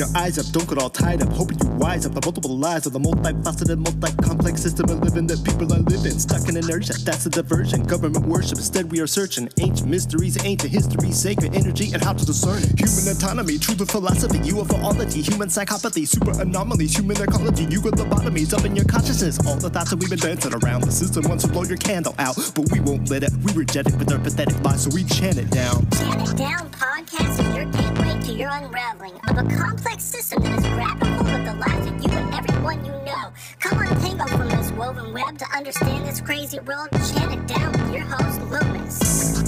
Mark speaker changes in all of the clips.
Speaker 1: your eyes up, don't get all tied up. Hoping you wise up the multiple lies of the multifaceted, multi-complex system of living that people are living. Stuck in inertia, that's a diversion. Government worship, instead we are searching ancient mysteries, ancient history, sacred energy, and how to discern it. Human autonomy, truth of philosophy, UFOlogy, human psychopathy, super anomalies, human ecology, Yuga lobotomies up in your consciousness. All the thoughts that we've been dancing around. The system wants to blow your candle out, but we won't let it. We reject it with our pathetic lies, so we chant it down.
Speaker 2: Chant It Down podcast is your gateway to your unraveling of a complex system that is grabbing hold of the lives of you and everyone you know. Come on, tango from this woven web to understand this crazy world. Chant It Down with your host, Loomis.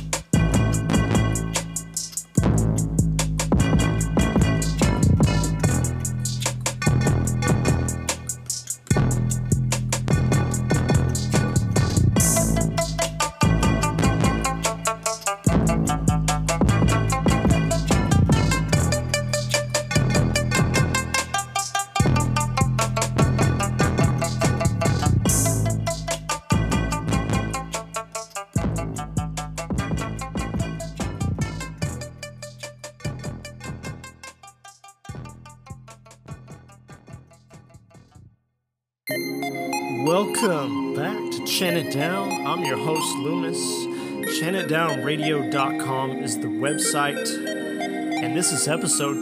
Speaker 3: Welcome back to Chant It Down. I'm your host, Loomis. ChantItDownRadio.com is the website, and this is episode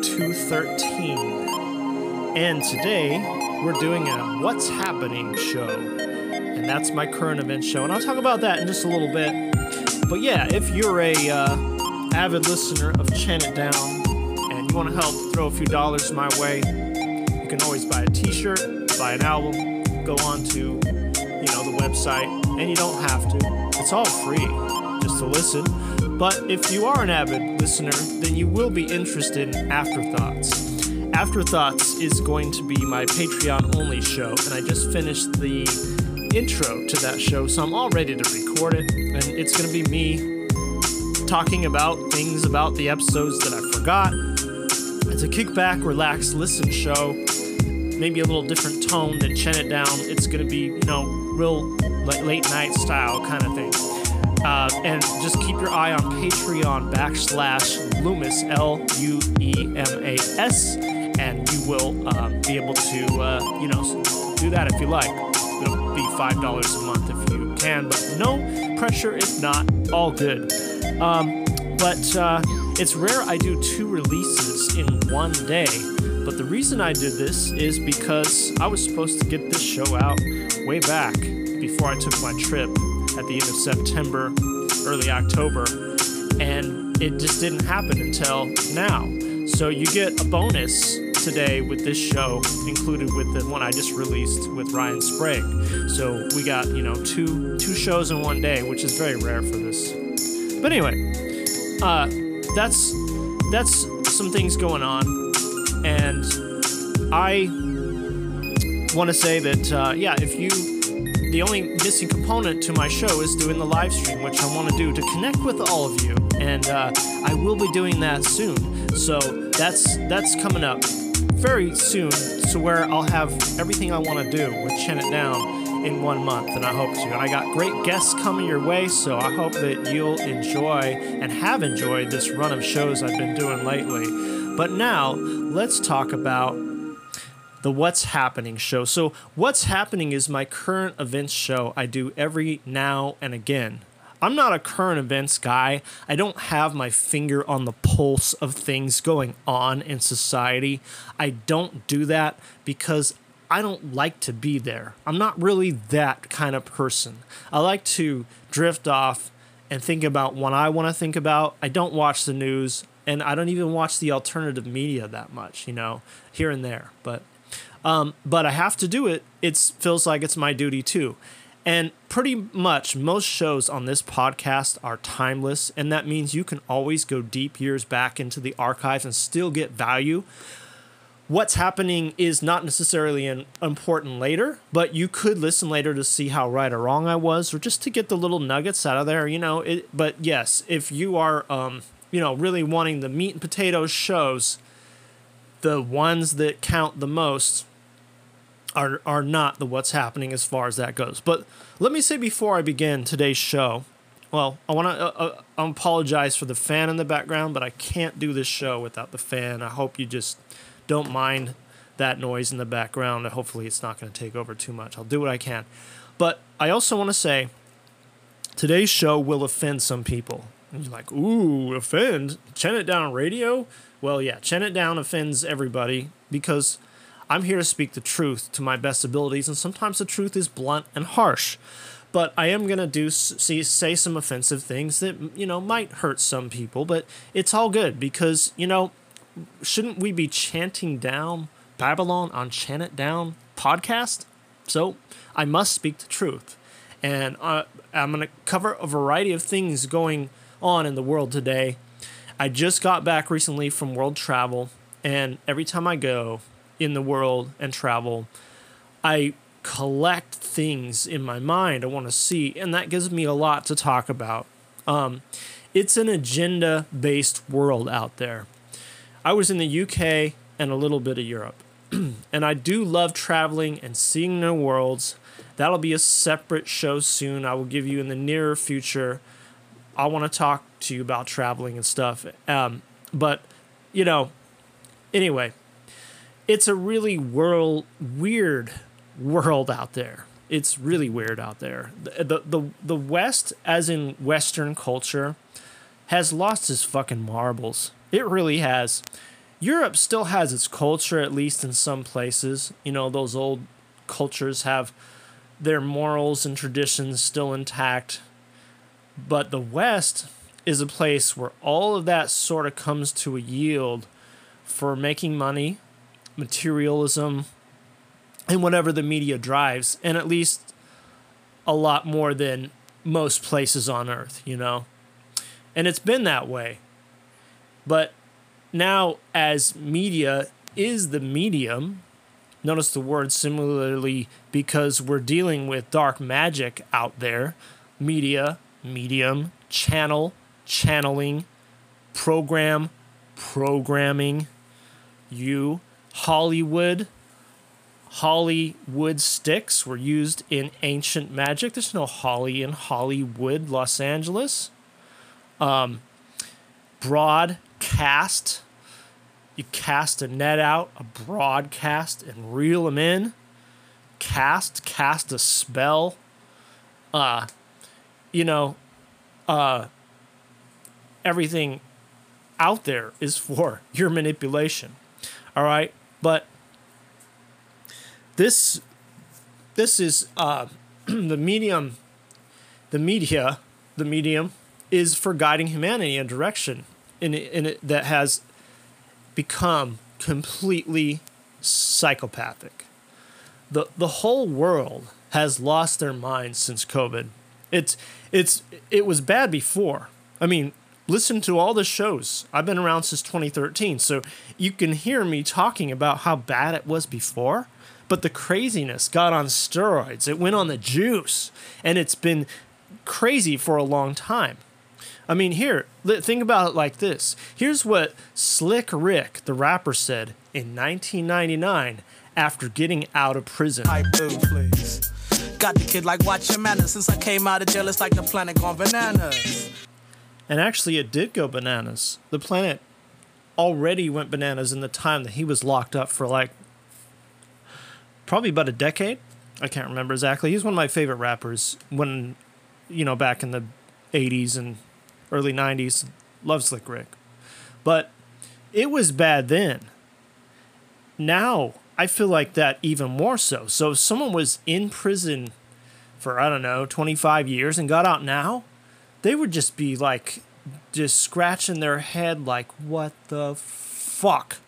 Speaker 3: 213. And today, we're doing a What's Happening show, and that's my current event show, and I'll talk about that in just a little bit. But yeah, if you're a avid listener of Chant It Down, and you want to help throw a few dollars my way, you can always buy a t-shirt, buy an album, go on to, the website, and you don't have to. It's all free, just to listen. But if you are an avid listener, then you will be interested in Afterthoughts. Afterthoughts is going to be my Patreon-only show, and I just finished the intro to that show, so I'm all ready to record it, and it's going to be me talking about things about the episodes that I forgot. It's a kickback, relax, listen show. Maybe a little different tone than Chant It Down. It's going to be, real late night style kind of thing. And just keep your eye on Patreon /Loomis, Luemas, and you will be able to, do that if you like. It'll be $5 a month if you can, but no pressure if not, all good. But it's rare I do 2 releases in one day. But the reason I did this is because I was supposed to get this show out way back before I took my trip at the end of September, early October, and it just didn't happen until now. So you get a bonus today with this show included with the one I just released with Ryan Sprague. So we got, two shows in one day, which is very rare for this. But anyway, that's some things going on. And I want to say that, the only missing component to my show is doing the live stream, which I want to do to connect with all of you. And I will be doing that soon. So that's coming up very soon, to where I'll have everything I want to do with Chant It Down in 1 month, and I hope to. And I got great guests coming your way, so I hope that you'll enjoy and have enjoyed this run of shows I've been doing lately. But now, let's talk about the What's Happening show. So, What's Happening is my current events show I do every now and again. I'm not a current events guy. I don't have my finger on the pulse of things going on in society. I don't do that because I don't like to be there. I'm not really that kind of person. I like to drift off and think about what I want to think about. I don't watch the news. And I don't even watch the alternative media that much, here and there. But I have to do it. It feels like it's my duty too. And pretty much most shows on this podcast are timeless. And that means you can always go deep years back into the archives and still get value. What's Happening is not necessarily important later, but you could listen later to see how right or wrong I was, or just to get the little nuggets out of there, But yes, if you are... really wanting the meat and potatoes shows, the ones that count the most are not the What's Happening as far as that goes. But let me say before I begin today's show, well, I want to apologize for the fan in the background, but I can't do this show without the fan. I hope you just don't mind that noise in the background. Hopefully it's not going to take over too much. I'll do what I can. But I also want to say, today's show will offend some people. And you're like, ooh, offend? Chen It Down Radio? Well, yeah, Chen It Down offends everybody because I'm here to speak the truth to my best abilities, and sometimes the truth is blunt and harsh. But I am going to say some offensive things that, might hurt some people, but it's all good because, shouldn't we be chanting down Babylon on Chant It Down podcast? So I must speak the truth. And I'm going to cover a variety of things going on in the world today. I just got back recently from world travel, and every time I go in the world and travel, I collect things in my mind I want to see, and that gives me a lot to talk about. It's an agenda-based world out there. I was in the UK and a little bit of Europe, and I do love traveling and seeing new worlds. That'll be a separate show soon. I will give you in the nearer future. I want to talk to you about traveling and stuff. But, anyway, it's a really weird world out there. It's really weird out there. The West, as in Western culture, has lost its fucking marbles. It really has. Europe still has its culture, at least in some places. Those old cultures have their morals and traditions still intact. But the West is a place where all of that sort of comes to a yield for making money, materialism, and whatever the media drives, and at least a lot more than most places on Earth, And it's been that way. But now, as media is the medium, notice the word similarly because we're dealing with dark magic out there. Media, medium, channel, channeling, program, programming, Hollywood sticks were used in ancient magic. There's no holly in Hollywood, Los Angeles. Broadcast. You cast a net out, a broadcast, and reel them in. Cast a spell. Everything out there is for your manipulation. All right? But this is the medium is for guiding humanity in a direction in it that has become completely psychopathic. The whole world has lost their minds since COVID. It was bad before. I mean, listen to all the shows. I've been around since 2013, so you can hear me talking about how bad it was before. But the craziness got on steroids. It went on the juice, and it's been crazy for a long time. I mean, here, think about it like this. Here's what Slick Rick, the rapper, said in 1999 after getting out of prison.
Speaker 4: Hype dude, please. Got the kid like watch your manners. Since I came out of jail, it's like the planet gone bananas.
Speaker 3: And actually, it did go bananas. The planet already went bananas in the time that he was locked up for probably about a decade. I can't remember exactly. He's one of my favorite rappers when, back in the 80s and early 90s. Love Slick Rick. But it was bad then. Now, I feel like that even more so. So if someone was in prison for, 25 years and got out now, they would just be just scratching their head like, what the fuck?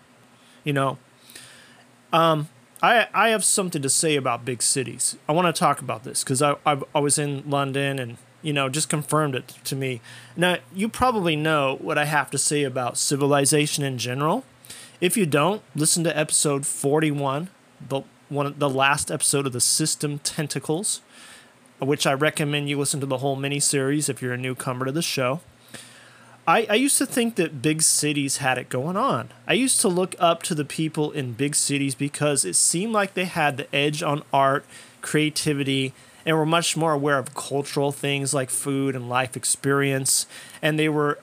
Speaker 3: I have something to say about big cities. I want to talk about this because I was in London and, just confirmed it to me. Now, you probably know what I have to say about civilization in general. If you don't, listen to episode 41, the last episode of the System Tentacles, which I recommend you listen to the whole mini-series if you're a newcomer to the show. I used to think that big cities had it going on. I used to look up to the people in big cities because it seemed like they had the edge on art, creativity, and were much more aware of cultural things like food and life experience. And they were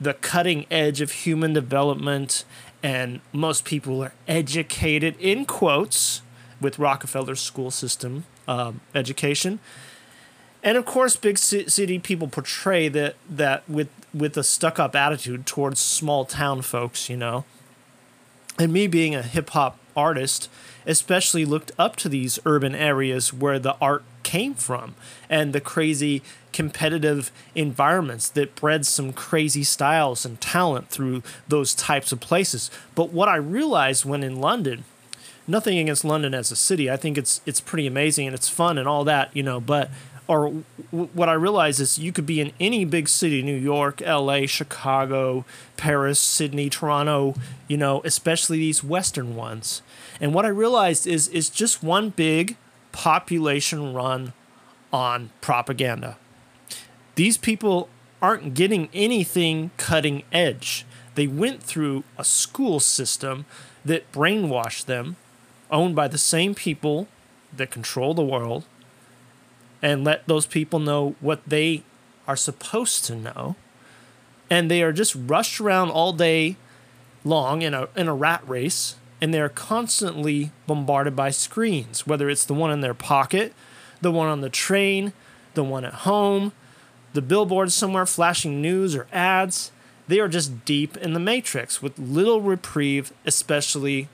Speaker 3: the cutting edge of human development, and most people are educated, in quotes, with Rockefeller's school system education. And of course, big city people portray that with a stuck-up attitude towards small-town folks, you know. And me being a hip-hop artist, especially looked up to these urban areas where the art came from, and the crazy competitive environments that bred some crazy styles and talent through those types of places. But what I realized when in London, nothing against London as a city, I think it's pretty amazing and it's fun and all that, you know, but what I realized is you could be in any big city, New York, LA, Chicago, Paris, Sydney, Toronto, you know, especially these Western ones. And what I realized is it's just one big population run on propaganda. These people aren't getting anything cutting edge. They went through a school system that brainwashed them, owned by the same people that control the world, and let those people know what they are supposed to know. And they are just rushed around all day long in a rat race, and they're constantly bombarded by screens, whether it's the one in their pocket, the one on the train, the one at home, the billboard somewhere flashing news or ads. They are just deep in the matrix with little reprieve, especially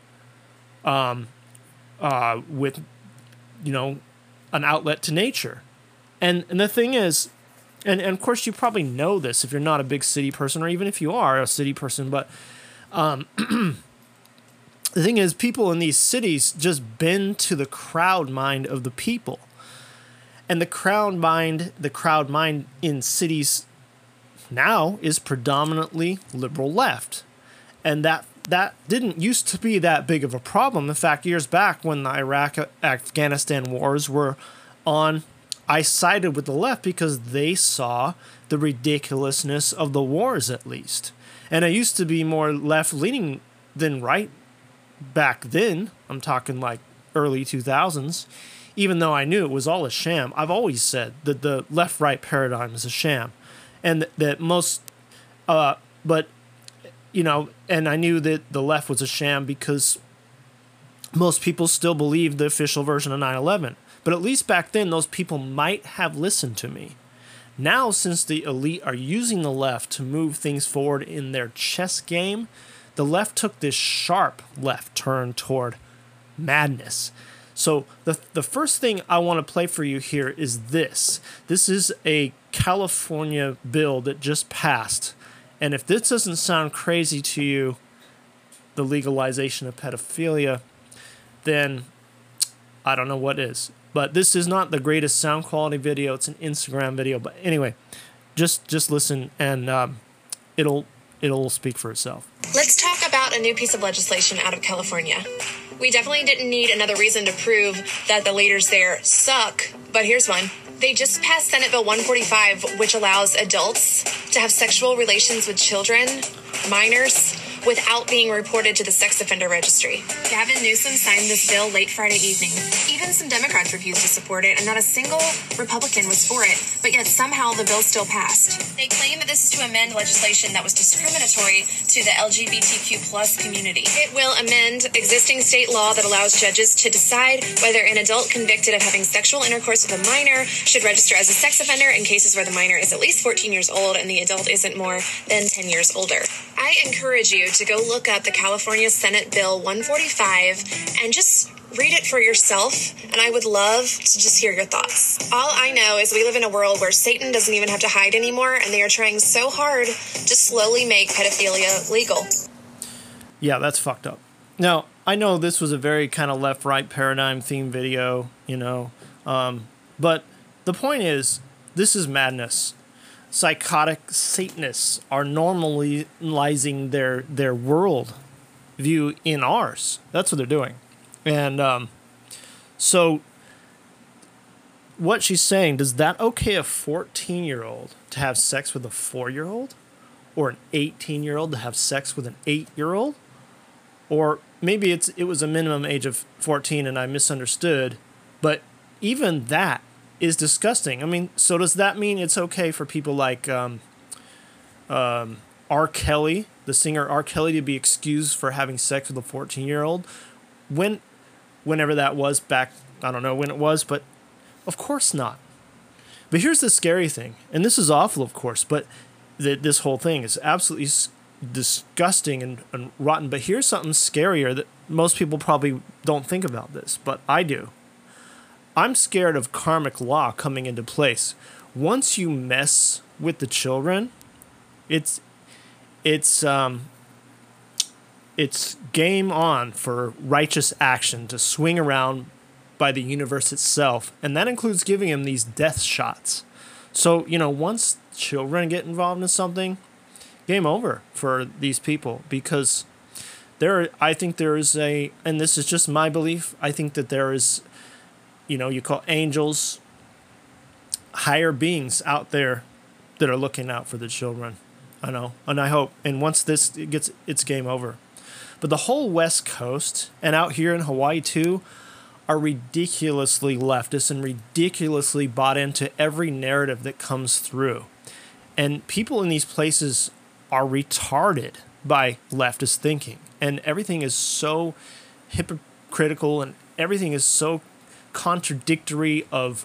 Speaker 3: with, you know, an outlet to nature. And the thing is, and of course you probably know this if you're not a big city person, or even if you are a city person, but the thing is, people in these cities just bend to the crowd mind of the people. And the crowd mind in cities now is predominantly liberal left. And that didn't used to be that big of a problem. In fact, years back when the Iraq-Afghanistan wars were on, I sided with the left because they saw the ridiculousness of the wars, at least. And I used to be more left-leaning than right back then. I'm talking like early 2000s. Even though I knew it was all a sham, I've always said that the left-right paradigm is a sham. And that most, but, you know, and I knew that the left was a sham because most people still believe the official version of 9/11. But at least back then, those people might have listened to me. Now, since the elite are using the left to move things forward in their chess game, the left took this sharp left turn toward madness. So the first thing I want to play for you here is this. This is a California bill that just passed. And if this doesn't sound crazy to you, the legalization of pedophilia, then I don't know what is. But this is not the greatest sound quality video. It's an Instagram video. But anyway, just listen, and it'll speak for itself.
Speaker 5: Let's talk about a new piece of legislation out of California. We definitely didn't need another reason to prove that the leaders there suck, but here's one. They just passed Senate Bill 145, which allows adults to have sexual relations with children, minors, without being reported to the sex offender registry. Gavin Newsom signed this bill late Friday evening. Even some Democrats refused to support it, and not a single Republican was for it, but yet somehow the bill still passed. They claim that this is to amend legislation that was discriminatory to the LGBTQ plus community. It will amend existing state law that allows judges to decide whether an adult convicted of having sexual intercourse with a minor should register as a sex offender in cases where the minor is at least 14 years old and the adult isn't more than 10 years older. I encourage you to go look up the California Senate Bill 145 and just read it for yourself, and I would love to just hear your thoughts. All I know is we live in a world where Satan doesn't even have to hide anymore, and they are trying so hard to slowly make pedophilia legal.
Speaker 3: Yeah, that's fucked up. Now, I know this was a very kind of left-right paradigm theme video, you know, but the point is, this is madness. Psychotic Satanists are normalizing their world view in ours. That's what they're doing. And so what she's saying, does that okay a 14-year-old to have sex with a 4-year-old? Or an 18-year-old to have sex with an 8-year-old? Or maybe it was a minimum age of 14 and I misunderstood, but even that is disgusting. I mean, so does that mean it's okay for people like R. Kelly, the singer R. Kelly, to be excused for having sex with a 14-year-old. Whenever that was back, I don't know when it was, but of course not. But here's the scary thing, and this is awful, of course, but this whole thing is absolutely disgusting and rotten. But here's something scarier that most people probably don't think about this, but I do. I'm scared of karmic law coming into place. Once you mess with the children, it's game on for righteous action to swing around by the universe itself, and that includes giving him these death shots. So, once children get involved in something, game over for these people, because I think there is and this is just my belief, I think that there is, you call angels, higher beings out there that are looking out for the children. I know, and I hope, and once this it's game over. But the whole West Coast, and out here in Hawaii too, are ridiculously leftist and ridiculously bought into every narrative that comes through. And people in these places are retarded by leftist thinking. And everything is so hypocritical, and everything is so contradictory of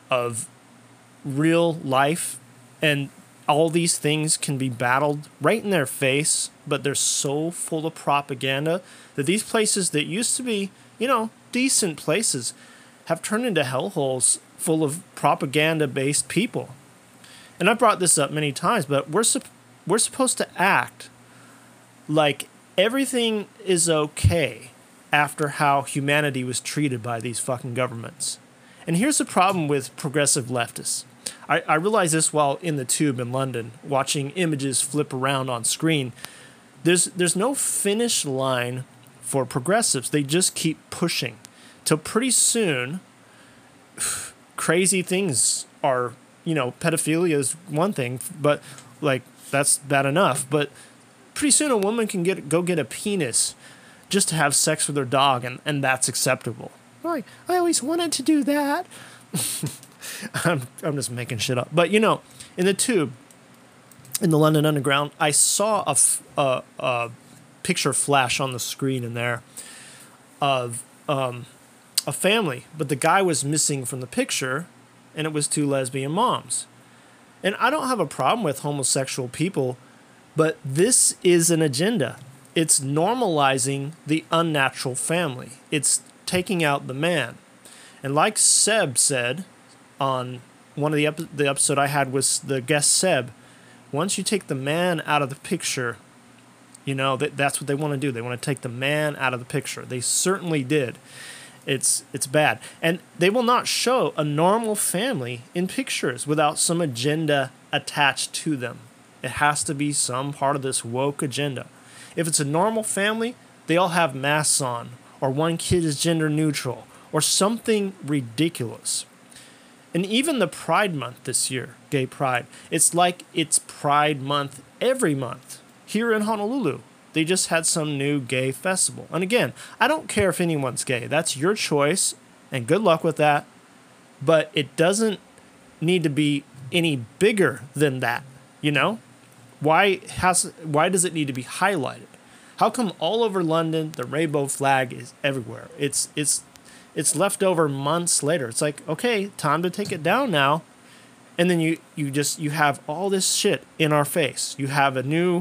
Speaker 3: real life. And all these things can be battled right in their face, but they're so full of propaganda that these places that used to be, decent places have turned into hellholes full of propaganda-based people. And I've brought this up many times, but we're supposed to act like everything is okay after how humanity was treated by these fucking governments. And here's the problem with progressive leftists. I realized this while in the tube in London, watching images flip around on screen. There's no finish line for progressives. They just keep pushing. Till pretty soon, crazy things are, pedophilia is one thing, but that's bad enough. But pretty soon a woman can go get a penis just to have sex with her dog, and that's acceptable. I always wanted to do that. I'm just making shit up. But, in the tube, in the London Underground, I saw a picture flash on the screen in there of a family, but the guy was missing from the picture, and it was two lesbian moms. And I don't have a problem with homosexual people, but this is an agenda. It's normalizing the unnatural family. It's taking out the man. And like Seb said on one of the episode I had with the guest Seb, once you take the man out of the picture, that's what they want to do. They want to take the man out of the picture. They certainly did. It's bad. And they will not show a normal family in pictures without some agenda attached to them. It has to be some part of this woke agenda. If it's a normal family, they all have masks on, or one kid is gender neutral, or something ridiculous. And even the Pride Month this year, Gay Pride, it's like it's Pride Month every month. Here in Honolulu, they just had some new gay festival. And again, I don't care if anyone's gay. That's your choice, and good luck with that. But it doesn't need to be any bigger than that, Why does it need to be highlighted? How come all over London the rainbow flag is everywhere? It's left over months later. It's like, okay, time to take it down now. And then you have all this shit in our face. You have a new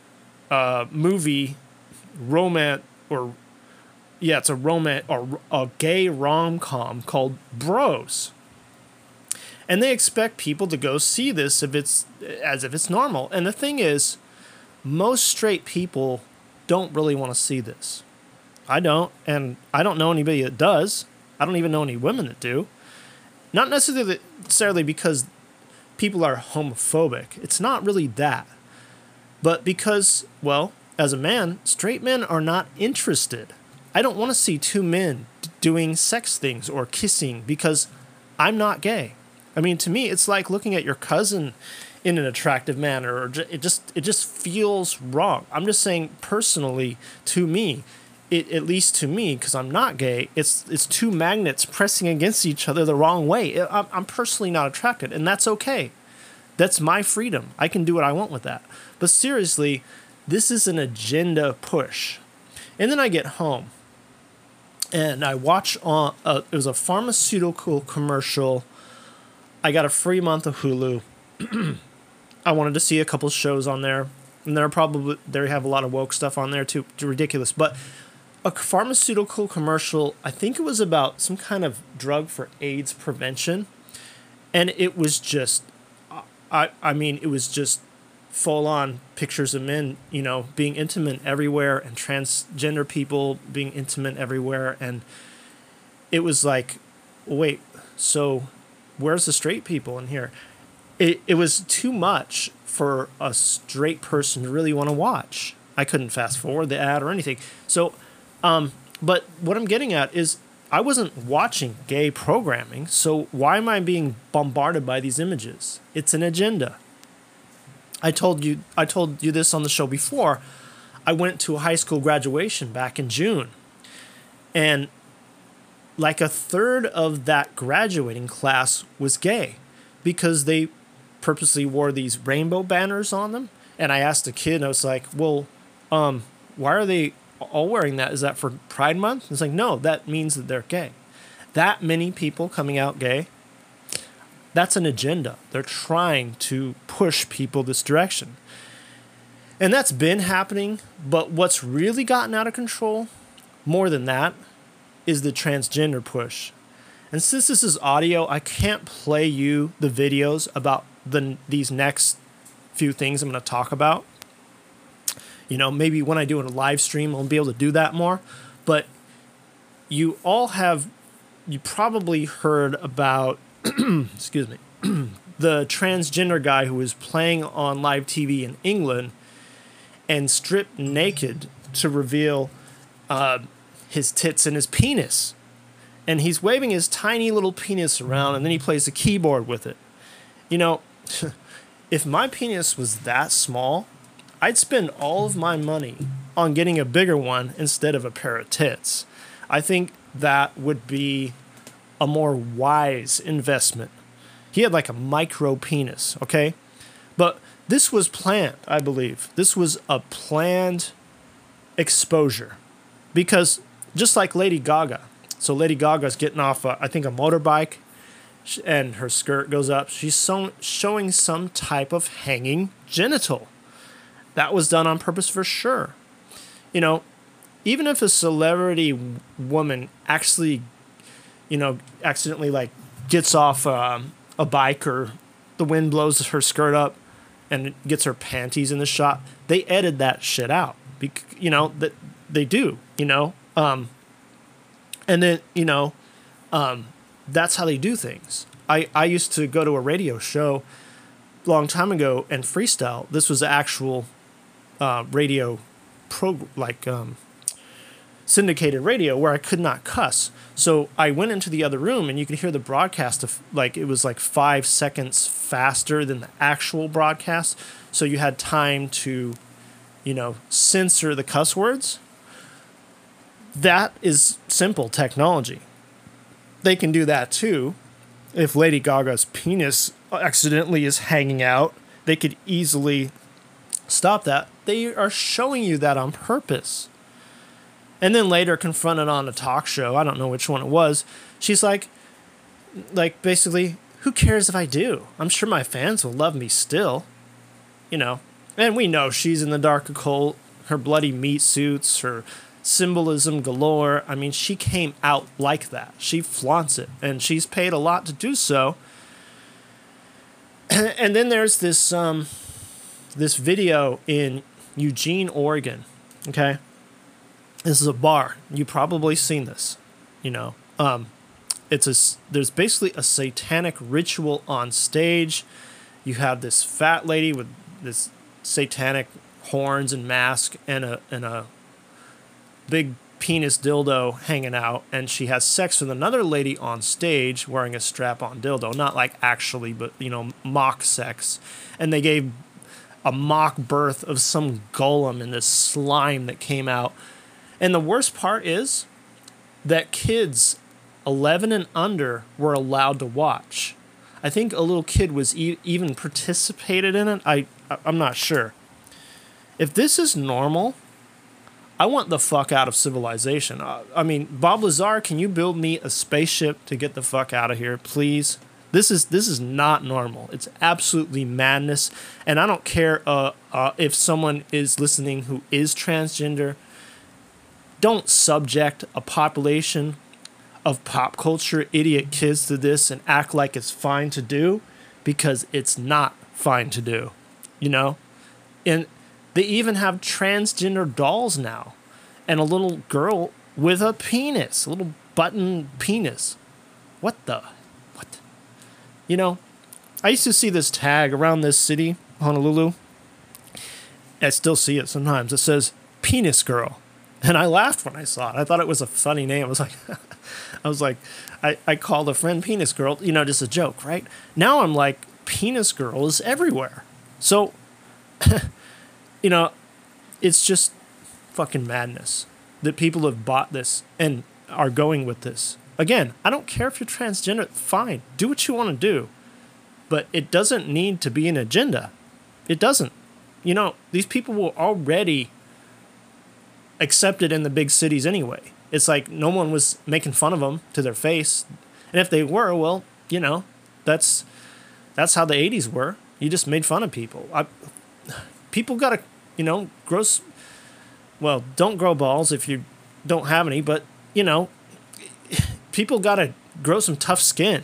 Speaker 3: movie romance, or it's a romance or a gay rom-com called Bros. And they expect people to go see this as if it's normal. And the thing is, most straight people don't really want to see this. I don't, and I don't know anybody that does. I don't even know any women that do. Not necessarily because people are homophobic. It's not really that. But because, as a man, straight men are not interested. I don't want to see two men doing sex things or kissing because I'm not gay. I mean, to me, it's like looking at your cousin in an attractive manner, or it just feels wrong. I'm just saying, personally, to me, at least to me, because I'm not gay, it's two magnets pressing against each other the wrong way. I'm personally not attracted, and that's okay. That's my freedom. I can do what I want with that. But seriously, this is an agenda push. And then I get home and I watch it was a pharmaceutical commercial. I got a free month of Hulu. I wanted to see a couple shows on there, and they have a lot of woke stuff on there too. It's ridiculous, but a pharmaceutical commercial. I think it was about some kind of drug for AIDS prevention, and it was just, I mean, it was just full on pictures of men, being intimate everywhere, and transgender people being intimate everywhere, and it was like, wait, so where's the straight people in here? It was too much for a straight person to really want to watch. I couldn't fast forward the ad or anything. So, but what I'm getting at is I wasn't watching gay programming, so why am I being bombarded by these images? It's an agenda. I told you this on the show before. I went to a high school graduation back in June, and like a third of that graduating class was gay because they purposely wore these rainbow banners on them. And I asked a kid, and I was like, well, why are they all wearing that? Is that for Pride Month? It's like, no, that means that they're gay. That many people coming out gay, that's an agenda. They're trying to push people this direction. And that's been happening, but what's really gotten out of control, more than that, is the transgender push. And since this is audio, I can't play you the videos about these next few things I'm going to talk about. Maybe when I do a live stream, I'll be able to do that more. But you probably heard about, excuse me, the transgender guy who was playing on live TV in England and stripped naked to reveal his tits and his penis. And he's waving his tiny little penis around, and then he plays the keyboard with it. If my penis was that small, I'd spend all of my money on getting a bigger one instead of a pair of tits. I think that would be a more wise investment. He had like a micro penis, okay? But this was planned, I believe. This was a planned exposure. Because just like Lady Gaga, so Lady Gaga's getting off, I think, a motorbike, and her skirt goes up. She's showing some type of hanging genital. That was done on purpose for sure. Even if a celebrity woman actually, accidentally like gets off a bike, or the wind blows her skirt up and gets her panties in the shot, they edit that shit out. That they do, and then, that's how they do things. I used to go to a radio show a long time ago and freestyle. This was actual radio syndicated radio where I could not cuss. So I went into the other room, and you could hear the broadcast of it was like 5 seconds faster than the actual broadcast. So you had time to, censor the cuss words. That is simple technology. They can do that too. If Lady Gaga's penis accidentally is hanging out, they could easily stop that. They are showing you that on purpose. And then later, confronted on a talk show, I don't know which one it was, she's like basically, who cares if I do? I'm sure my fans will love me still. And we know she's in the dark occult, her bloody meat suits, her symbolism galore. I mean, she came out like that. She flaunts it, and she's paid a lot to do so. And then there's this video in Eugene, Oregon. Okay, this is a bar. You've probably seen this. There's basically a satanic ritual on stage. You have this fat lady with this satanic horns and mask and a big penis dildo hanging out, and she has sex with another lady on stage wearing a strap-on dildo. Not like actually, but mock sex. And they gave a mock birth of some golem in this slime that came out. And the worst part is that kids 11 and under were allowed to watch. I think a little kid was even participated in it. I'm not sure. If this is normal, I want the fuck out of civilization. I mean, Bob Lazar, can you build me a spaceship to get the fuck out of here, please? This is not normal. It's absolutely madness. And I don't care if someone is listening who is transgender. Don't subject a population of pop culture idiot kids to this and act like it's fine to do, because it's not fine to do, you know? And they even have transgender dolls now, and a little girl with a penis, a little button penis. What? You know, I used to see this tag around this city, Honolulu. I still see it sometimes. It says penis girl. And I laughed when I saw it. I thought it was a funny name. I was like, I called a friend penis girl, you know, just a joke, right? Now I'm like, penis girl is everywhere. So, you know, it's just fucking madness that people have bought this and are going with this. Again, I don't care if you're transgender. Fine. Do what you want to do. But it doesn't need to be an agenda. It doesn't. You know, these people were already accepted in the big cities anyway. It's like no one was making fun of them to their face. And if they were, well, you know, that's how the 80s were. You just made fun of people. People got to, you know, don't grow balls if you don't have any, but, you know, people got to grow some tough skin.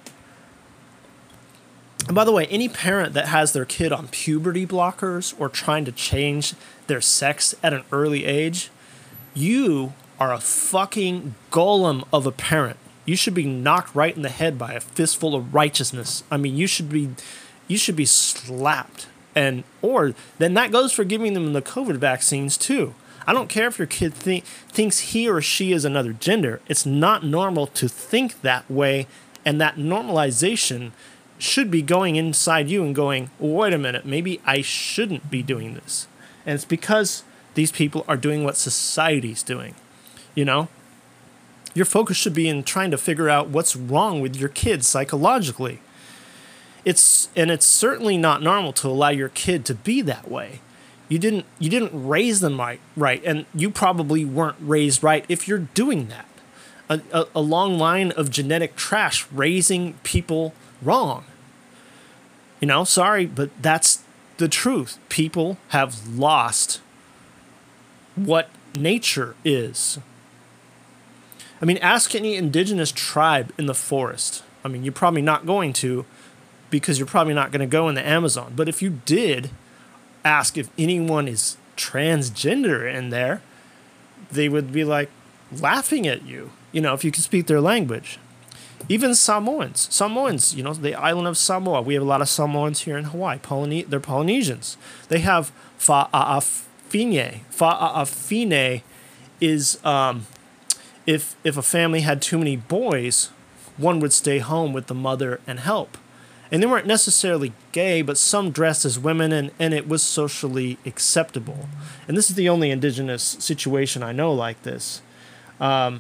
Speaker 3: And by the way, any parent that has their kid on puberty blockers or trying to change their sex at an early age, you are a fucking golem of a parent. You should be knocked right in the head by a fistful of righteousness. I mean, you should be slapped. Or then that goes for giving them the COVID vaccines too. I don't care if your kid thinks he or she is another gender. It's not normal to think that way, and that normalization should be going inside you and going, wait a minute, maybe I shouldn't be doing this. And it's because these people are doing what society's doing, you know? Your focus should be in trying to figure out what's wrong with your kids psychologically. It's certainly not normal to allow your kid to be that way. You didn't raise them right, and you probably weren't raised right if you're doing that. A long line of genetic trash raising people wrong. You know, sorry, but that's the truth. People have lost what nature is. I mean, ask any indigenous tribe in the forest. I mean, you're probably not going to, because you're probably not going to go in the Amazon. But if you did ask if anyone is transgender in there, they would be like laughing at you, you know, if you could speak their language. Even Samoans, you know, the island of Samoa. We have a lot of Samoans here in Hawaii. They're Polynesians. They have fa'afine. Fa'afine is if a family had too many boys, one would stay home with the mother and help. And they weren't necessarily gay, but some dressed as women, and it was socially acceptable. And this is the only indigenous situation I know like this. I'm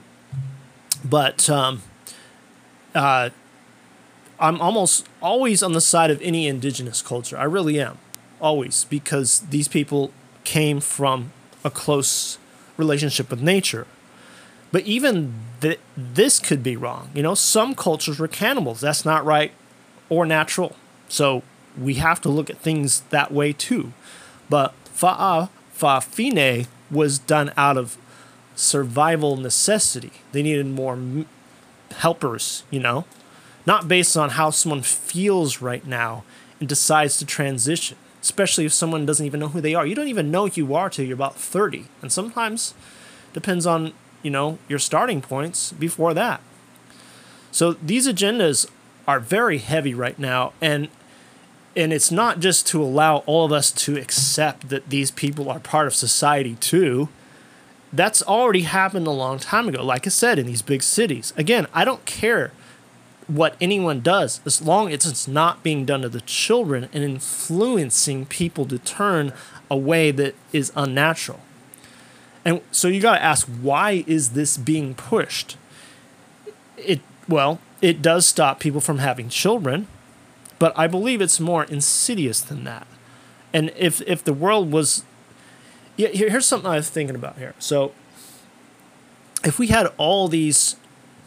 Speaker 3: almost always on the side of any indigenous culture. I really am. Always. Because these people came from a close relationship with nature. But even this could be wrong. You know, some cultures were cannibals. That's not right or natural. So we have to look at things that way too. But fa'afine was done out of survival necessity. They needed more helpers, you know, not based on how someone feels right now and decides to transition, especially if someone doesn't even know who they are. You don't even know who you are till you're about 30. And sometimes depends on, you know, your starting points before that. So these agendas are very heavy right now, and it's not just to allow all of us to accept that these people are part of society too. That's already happened a long time ago, like I said, in these big cities. Again, I don't care what anyone does as long as it's not being done to the children and influencing people to turn a way that is unnatural. And so you got to ask, why is this being pushed? It does stop people from having children, but I believe it's more insidious than that. And if the world was Yeah, here's something I was thinking about here. So, if we had all these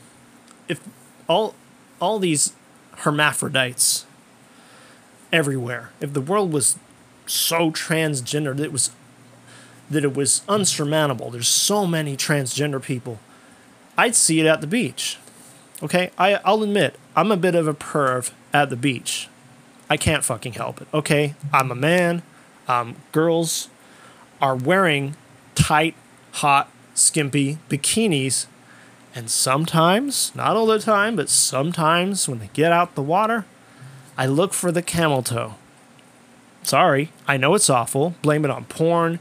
Speaker 3: hermaphrodites everywhere, if the world was so transgender that it was unsurmountable, there's so many transgender people, I'd see it at the beach. Okay, I'll admit, I'm a bit of a perv at the beach. I can't fucking help it. Okay, I'm a man. Girls are wearing tight, hot, skimpy bikinis, and sometimes, not all the time, but sometimes when they get out the water, I look for the camel toe. Sorry, I know it's awful. Blame it on porn.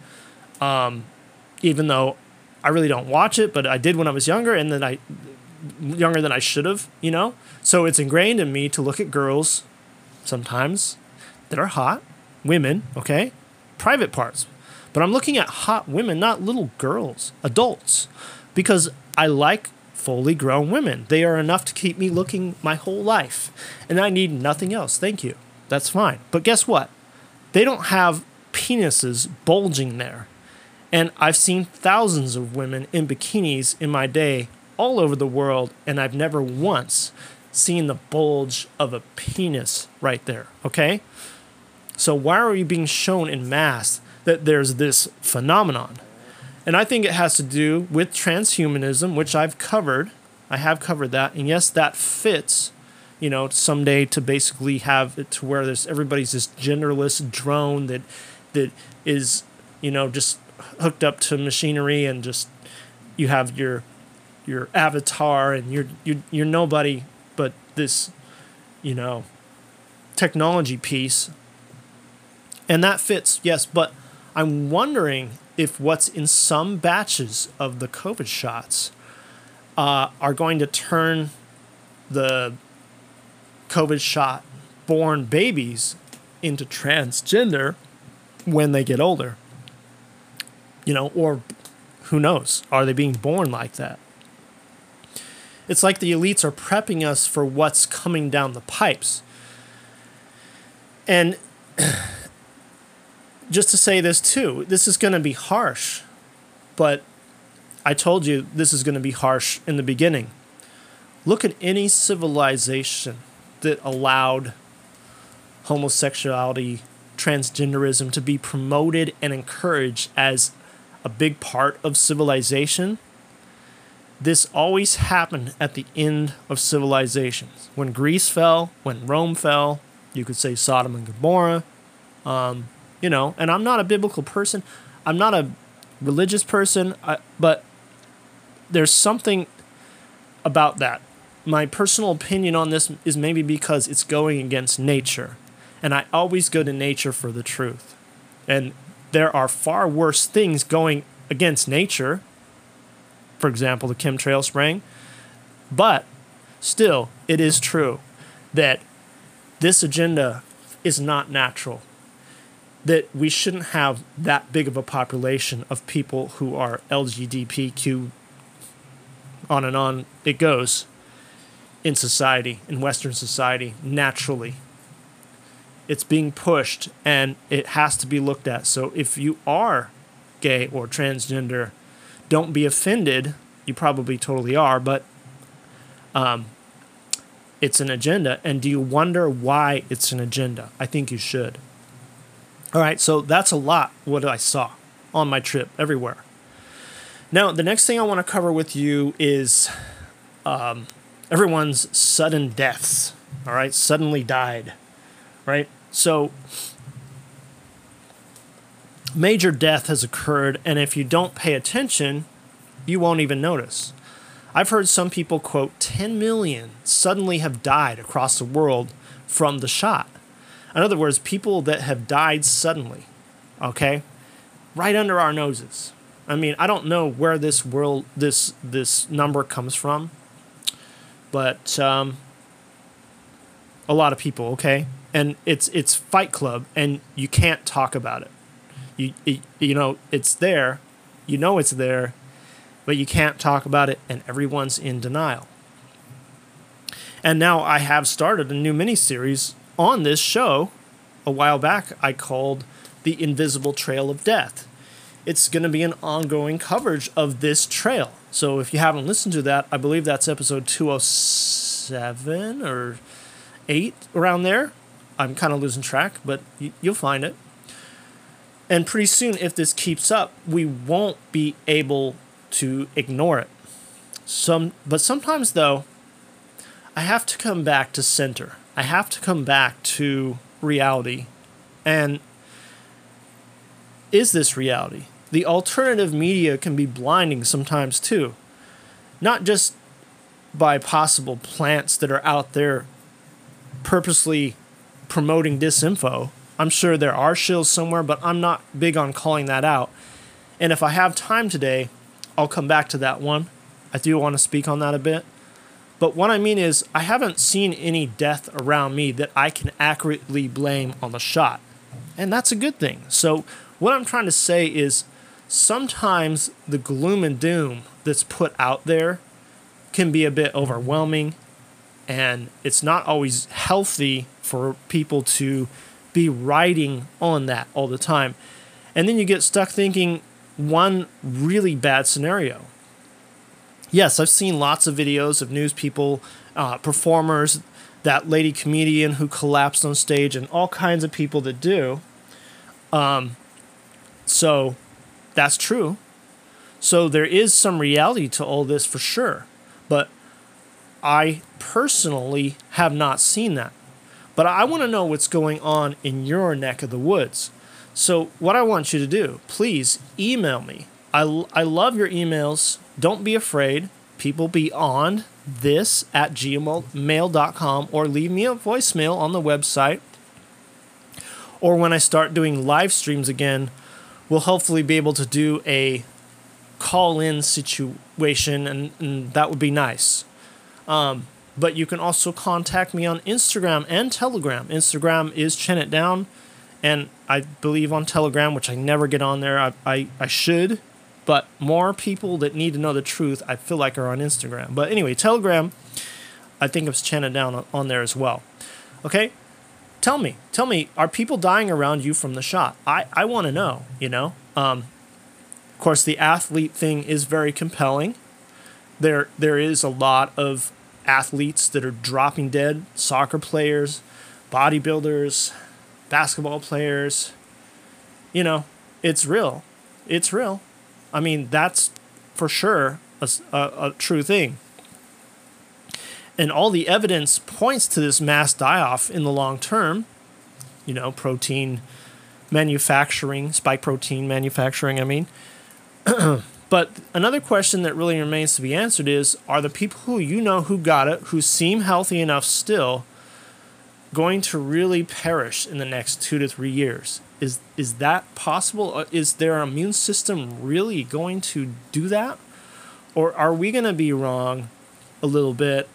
Speaker 3: Even though I really don't watch it, but I did when I was younger, and then younger than I should have, you know? So it's ingrained in me to look at girls sometimes that are hot, women, okay? Private parts. But I'm looking at hot women, not little girls, adults, because I like fully grown women. They are enough to keep me looking my whole life, and I need nothing else. Thank you. That's fine. But guess what? They don't have penises bulging there. And I've seen thousands of women in bikinis in my day all over the world, and I've never once seen the bulge of a penis right there, okay? So why are we being shown in mass that there's this phenomenon? And I think it has to do with transhumanism, which I've covered. I have covered that. And yes, that fits, you know, someday to basically have it to where everybody's this genderless drone that is, you know, just hooked up to machinery, and just you have your avatar, and you're nobody but this, you know, technology piece. And that fits, yes, but I'm wondering if what's in some batches of the COVID shots are going to turn the COVID shot born babies into transgender when they get older. You know, or who knows? Are they being born like that? It's like the elites are prepping us for what's coming down the pipes. And just to say this too, this is going to be harsh, but I told you this is going to be harsh in the beginning. Look at any civilization that allowed homosexuality, transgenderism to be promoted and encouraged as a big part of civilization. This always happened at the end of civilizations. When Greece fell, when Rome fell, you could say Sodom and Gomorrah. You know, and I'm not a biblical person. I'm not a religious person, but there's something about that. My personal opinion on this is maybe because it's going against nature. And I always go to nature for the truth. And there are far worse things going against nature. For example, the chemtrail spraying. But still, it is true that this agenda is not natural. That we shouldn't have that big of a population of people who are LGBTQ, on and on it goes, in society, in Western society, naturally. It's being pushed, and it has to be looked at. So if you are gay or transgender, don't be offended. You probably totally are, but it's an agenda. And do you wonder why it's an agenda? I think you should. All right, so that's a lot what I saw on my trip everywhere. Now, the next thing I want to cover with you is everyone's sudden deaths. All right, suddenly died. Right? So, major death has occurred, and if you don't pay attention, you won't even notice. I've heard some people quote 10 million suddenly have died across the world from the shot. In other words, people that have died suddenly, okay, right under our noses. I mean, I don't know where this number comes from, but a lot of people, okay, and it's Fight Club, and you can't talk about it. You know it's there, you know it's there, but you can't talk about it, and everyone's in denial. And now I have started a new miniseries on this show. A while back, I called The Invisible Trail of Death. it's going to be an ongoing coverage of this trail. So if you haven't listened to that, I believe that's episode 207 or 8, around there. I'm kind of losing track, but you'll find it. And pretty soon, if this keeps up, we won't be able to ignore it. But sometimes, though, I have to come back to center. I have to come back to reality. And is this reality? The alternative media can be blinding sometimes, too. Not just by possible plants that are out there purposely promoting disinfo. I'm sure there are shills somewhere, but I'm not big on calling that out. And if I have time today, I'll come back to that one. I do want to speak on that a bit. But what I mean is, I haven't seen any death around me that I can accurately blame on the shot. And that's a good thing. So what I'm trying to say is, sometimes the gloom and doom that's put out there can be a bit overwhelming. And it's not always healthy for people to be riding on that all the time. And then you get stuck thinking one really bad scenario. Yes, I've seen lots of videos of news people, performers, that lady comedian who collapsed on stage, and all kinds of people that do. So that's true. So there is some reality to all this for sure. But I personally have not seen that. But I want to know what's going on in your neck of the woods. So what I want you to do, please email me. I love your emails. Don't be afraid. People beyond this at gmail.com, or leave me a voicemail on the website. Or when I start doing live streams again, we'll hopefully be able to do a call-in situation, and that would be nice. But you can also contact me on Instagram and Telegram. Instagram is Chin It Down, and I believe on Telegram, which I never get on there. I should, but more people that need to know the truth, I feel like, are on Instagram. But anyway, Telegram, I think it's Chin It Down on there as well. Okay? Tell me, are people dying around you from the shot? I want to know, you know? Of course, the athlete thing is very compelling. There is a lot of athletes that are dropping dead, soccer players, bodybuilders, basketball players. You know, it's real. It's real. I mean, that's for sure a true thing. And all the evidence points to this mass die-off in the long term. You know, protein manufacturing, spike protein manufacturing, I mean. But another question that really remains to be answered is, are the people who you know who got it, who seem healthy enough still, going to really perish in the next 2 to 3 years? Is that possible? Is their immune system really going to do that? Or are we going to be wrong a little bit?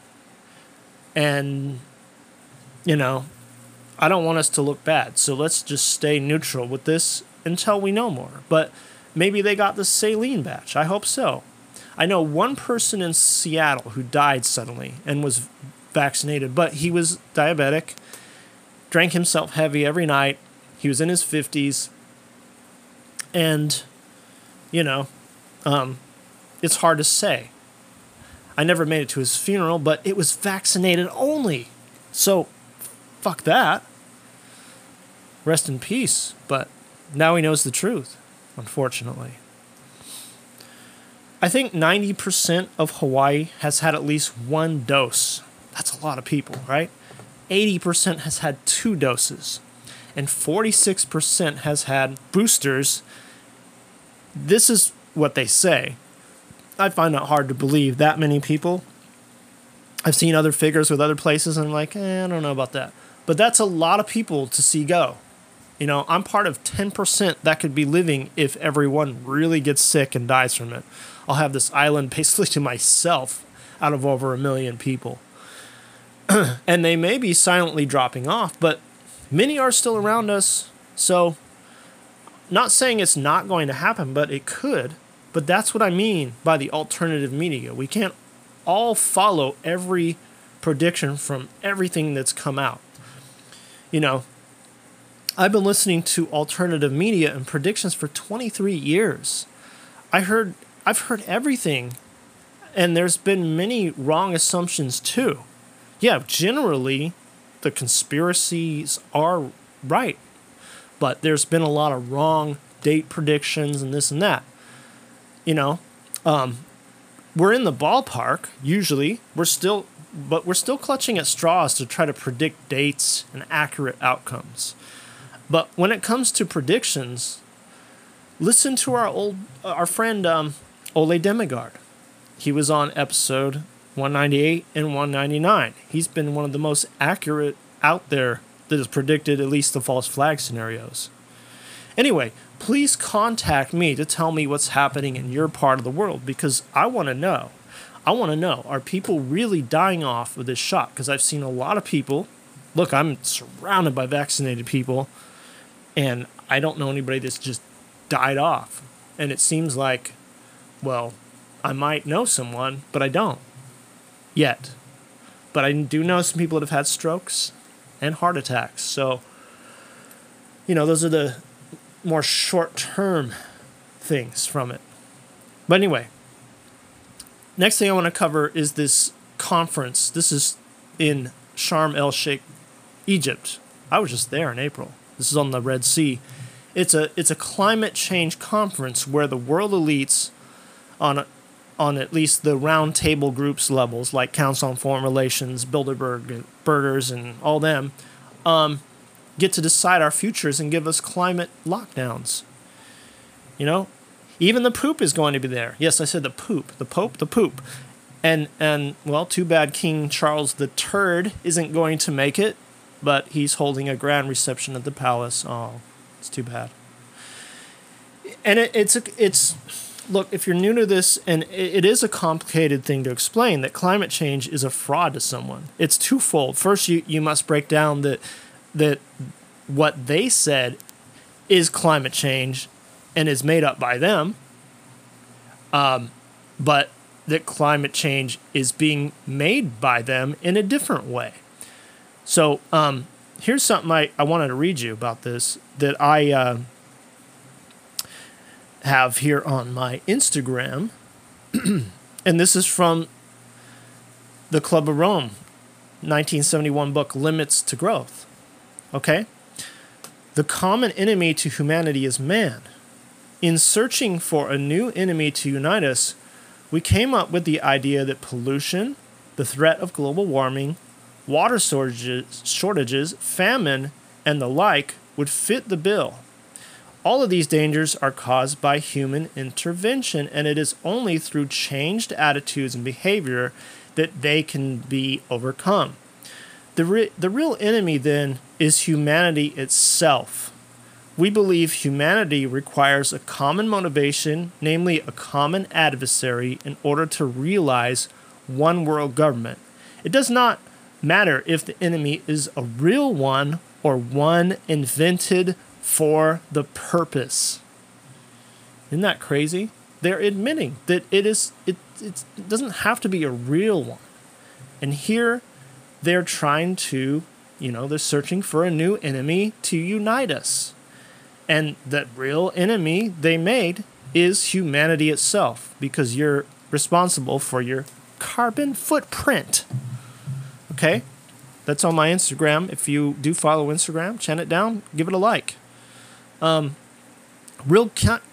Speaker 3: And, you know, I don't want us to look bad. So let's just stay neutral with this until we know more. But maybe they got the saline batch. I hope so. I know one person in Seattle who died suddenly and was vaccinated, but he was diabetic, drank himself heavy every night. He was in his 50s. And, you know, it's hard to say. I never made it to his funeral, but it was vaccinated only. So, fuck that. Rest in peace. But now he knows the truth. Unfortunately. I think 90% of Hawaii has had at least one dose. That's a lot of people, right? 80% has had 2 doses. And 46% has had boosters. This is what they say. I find it hard to believe that many people. I've seen other figures with other places, and I'm like, I don't know about that. But that's a lot of people to see go. You know, I'm part of 10% that could be living if everyone really gets sick and dies from it. I'll have this island basically to myself out of over 1 million people. And they may be silently dropping off, but many are still around us. So, not saying it's not going to happen, but it could. But that's what I mean by the alternative media. We can't all follow every prediction from everything that's come out. You know, I've been listening to alternative media and predictions for 23 years. I've heard everything, and there's been many wrong assumptions too. Yeah, generally, the conspiracies are right, but there's been a lot of wrong date predictions and this and that. You know, we're in the ballpark usually. We're still clutching at straws to try to predict dates and accurate outcomes. But when it comes to predictions, listen to our friend Ole Demigard. He was on episode 198 and 199. He's been one of the most accurate out there that has predicted at least the false flag scenarios. Anyway, please contact me to tell me what's happening in your part of the world, because I want to know. Are people really dying off of this shot? Because I've seen a lot of people. Look, I'm surrounded by vaccinated people, and I don't know anybody that's just died off. And it seems like, well, I might know someone, but I don't yet. But I do know some people that have had strokes and heart attacks. So, those are the more short-term things from it. But anyway, next thing I want to cover is this conference. This is in Sharm el-Sheikh, Egypt. I was just there in April. This is on the Red Sea. It's a climate change conference where the world elites on at least the round table groups levels, like Council on Foreign Relations, Bilderbergers, and all them, get to decide our futures and give us climate lockdowns. Even the Pope is going to be there. Yes, I said the Pope. The Pope, the Pope. And well, too bad King Charles III isn't going to make it, but he's holding a grand reception at the palace. Oh, it's too bad. And it's look, if you're new to this, and it is a complicated thing to explain, that climate change is a fraud to someone. It's twofold. First, you must break down that what they said is climate change and is made up by them, but that climate change is being made by them in a different way. So here's something I wanted to read you about this that I have here on my Instagram. And this is from the Club of Rome, 1971 book, Limits to Growth. Okay? The common enemy to humanity is man. In searching for a new enemy to unite us, we came up with the idea that pollution, the threat of global warming, water shortages, famine, and the like would fit the bill. All of these dangers are caused by human intervention, and it is only through changed attitudes and behavior that they can be overcome. The real enemy, then, is humanity itself. We believe humanity requires a common motivation, namely a common adversary, in order to realize one world government. It does not matter if the enemy is a real one or one invented for the purpose. Isn't that crazy? They're admitting that it doesn't have to be a real one. And here they're trying to, they're searching for a new enemy to unite us. And that real enemy they made is humanity itself, because you're responsible for your carbon footprint. Okay? That's on my Instagram. If you do follow Instagram, chant it down, give it a like. Real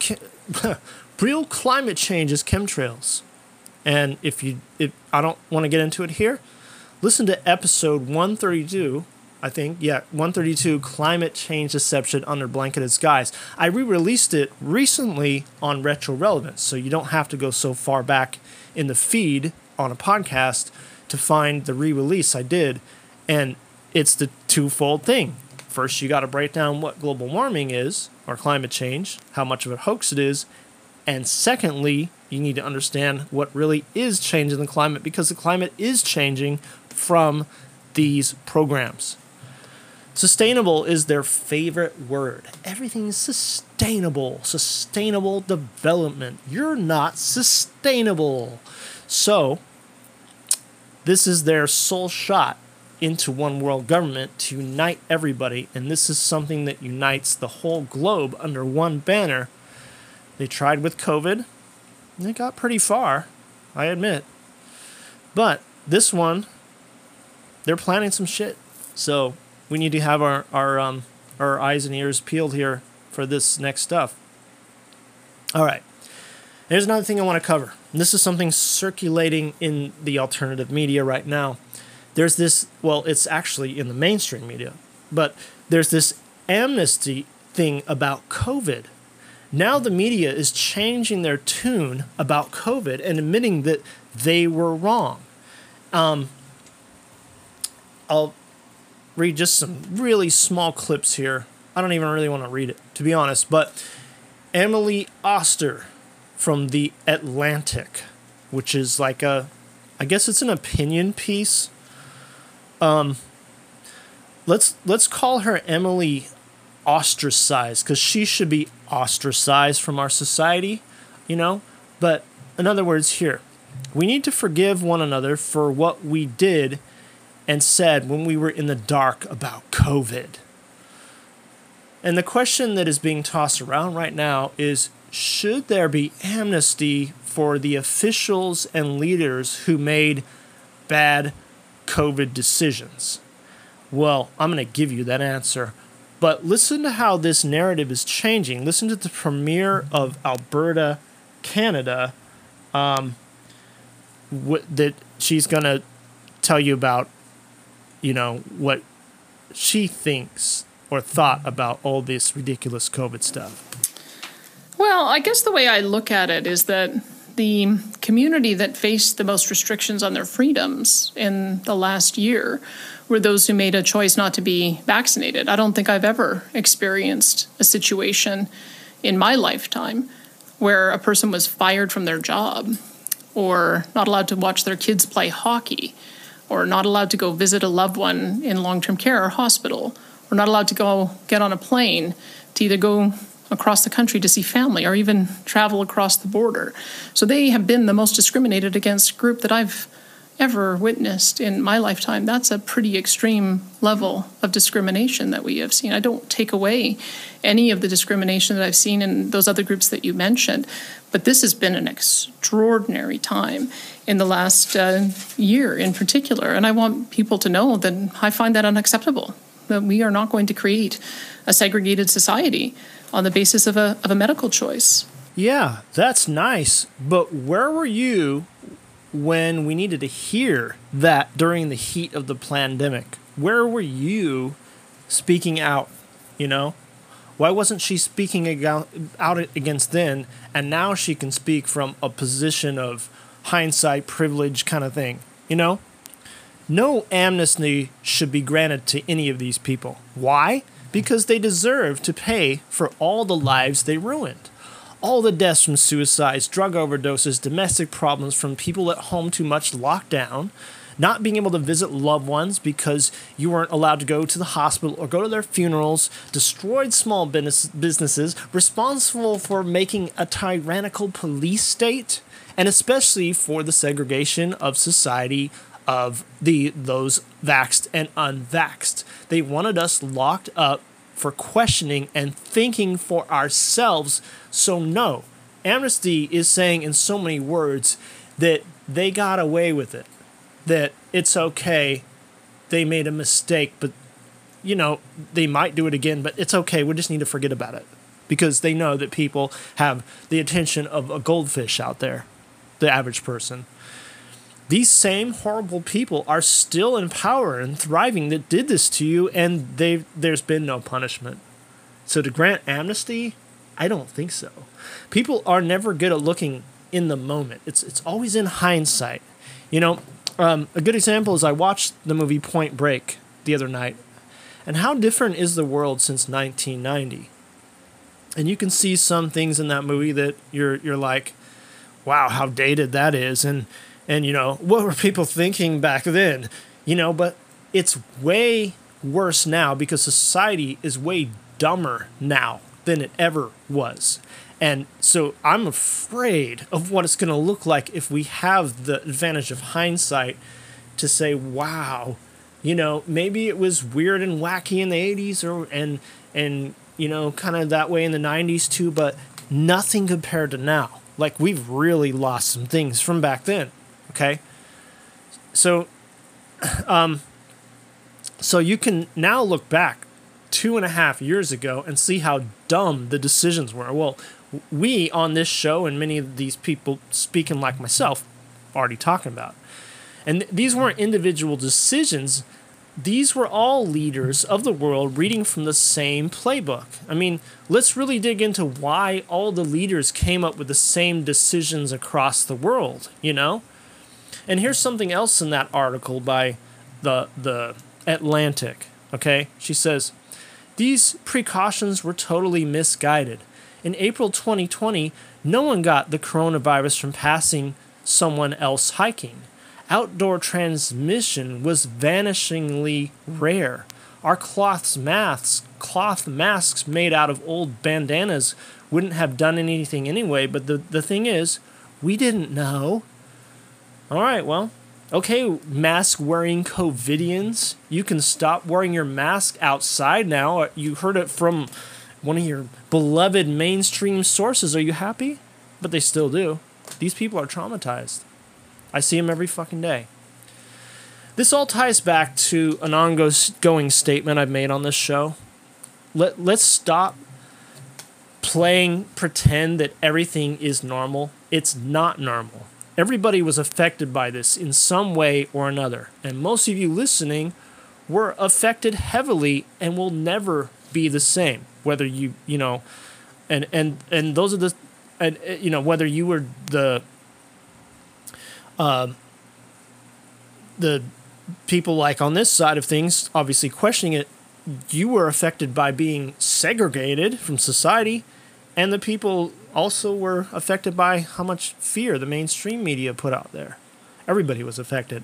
Speaker 3: climate change is chemtrails. And if I don't want to get into it here, listen to episode 132, I think. Yeah, 132, Climate Change Deception Under Blanketed Skies. I re-released it recently on Retro Relevance, so you don't have to go so far back in the feed on a podcast to find the re-release I did. And it's the twofold thing. First, you got to break down what global warming is, or climate change, how much of a hoax it is. And secondly, you need to understand what really is changing the climate, because the climate is changing from these programs. Sustainable is their favorite word. Everything is sustainable. Sustainable development. You're not sustainable. So, this is their sole shot into one world government to unite everybody, and this is something that unites the whole globe under one banner. They tried with COVID, and they got pretty far, I admit. But this one, they're planning some shit. So we need to have our eyes and ears peeled here for this next stuff. All right. Here's another thing I want to cover. This is something circulating in the alternative media right now. There's this, well, it's actually in the mainstream media, but there's this amnesty thing about COVID. Now the media is changing their tune about COVID and admitting that they were wrong. I'll read just some really small clips here. I don't even really want to read it, to be honest, but Emily Oster from The Atlantic, which is like I guess it's an opinion piece. Let's call her Emily Ostracized, because she should be ostracized from our society, you know? But in other words here, we need to forgive one another for what we did and said when we were in the dark about COVID. And the question that is being tossed around right now is, should there be amnesty for the officials and leaders who made bad COVID decisions? Well, I'm going to give you that answer. But listen to how this narrative is changing. Listen to the premier of Alberta, Canada, that she's going to tell you about, you know, what she thinks or thought about all this ridiculous COVID stuff.
Speaker 6: Well, I guess the way I look at it is that the community that faced the most restrictions on their freedoms in the last year were those who made a choice not to be vaccinated. I don't think I've ever experienced a situation in my lifetime where a person was fired from their job, or not allowed to watch their kids play hockey, or not allowed to go visit a loved one in long-term care or hospital, or not allowed to go get on a plane to either go across the country to see family or even travel across the border. So they have been the most discriminated against group that I've ever witnessed in my lifetime. That's a pretty extreme level of discrimination that we have seen. I don't take away any of the discrimination that I've seen in those other groups that you mentioned, but this has been an extraordinary time in the last year in particular. And I want people to know that I find that unacceptable, that we are not going to create a segregated society on the basis of a medical choice.
Speaker 3: Yeah, that's nice. But where were you when we needed to hear that during the heat of the pandemic? Where were you speaking out, you know? Why wasn't she speaking out against then, and now she can speak from a position of hindsight, privilege kind of thing, you know? No amnesty should be granted to any of these people. Why? Because they deserve to pay for all the lives they ruined. All the deaths from suicides, drug overdoses, domestic problems from people at home too much lockdown, not being able to visit loved ones because you weren't allowed to go to the hospital or go to their funerals, destroyed small businesses, responsible for making a tyrannical police state, and especially for the segregation of society of those vaxxed and unvaxxed. They wanted us locked up for questioning and thinking for ourselves. So no, amnesty is saying in so many words that they got away with it, that it's okay, they made a mistake, but you know, they might do it again, but it's okay, we just need to forget about it, because they know that people have the attention of a goldfish out there, the average person. These same horrible people are still in power and thriving that did this to you, and there's been no punishment. So to grant amnesty, I don't think so. People are never good at looking in the moment. It's always in hindsight. You know, a good example is I watched the movie Point Break the other night, and how different is the world since 1990? And you can see some things in that movie that you're like, wow, how dated that is, and you know, what were people thinking back then? You know, but it's way worse now because society is way dumber now than it ever was. And so I'm afraid of what it's going to look like if we have the advantage of hindsight to say, wow, You know, maybe it was weird and wacky in the 80s and you know, kind of that way in the 90s too, but nothing compared to now. Like, we've really lost some things from back then, okay? So so you can now look back 2.5 years ago and see how dumb the decisions were. Well, we on this show and many of these people speaking like myself already talking about. And these weren't individual decisions. These were all leaders of the world reading from the same playbook. I mean, let's really dig into why all the leaders came up with the same decisions across the world, you know? And here's something else in that article by the Atlantic, okay? She says, these precautions were totally misguided. In April 2020, no one got the coronavirus from passing someone else hiking. Outdoor transmission was vanishingly rare. Our cloth masks made out of old bandanas wouldn't have done anything anyway, but the thing is, we didn't know. All right, well, okay, mask-wearing COVIDians, you can stop wearing your mask outside now. You heard it from one of your beloved mainstream sources. Are you happy? But they still do. These people are traumatized. I see them every fucking day. This all ties back to an ongoing statement I've made on this show. Let's stop playing pretend that everything is normal. It's not normal. Everybody was affected by this in some way or another. And most of you listening were affected heavily and will never be the same. Whether you know, and those are the, and you know, whether you were the people like on this side of things, obviously questioning it, you were affected by being segregated from society, and the people also were affected by how much fear the mainstream media put out there. Everybody was affected.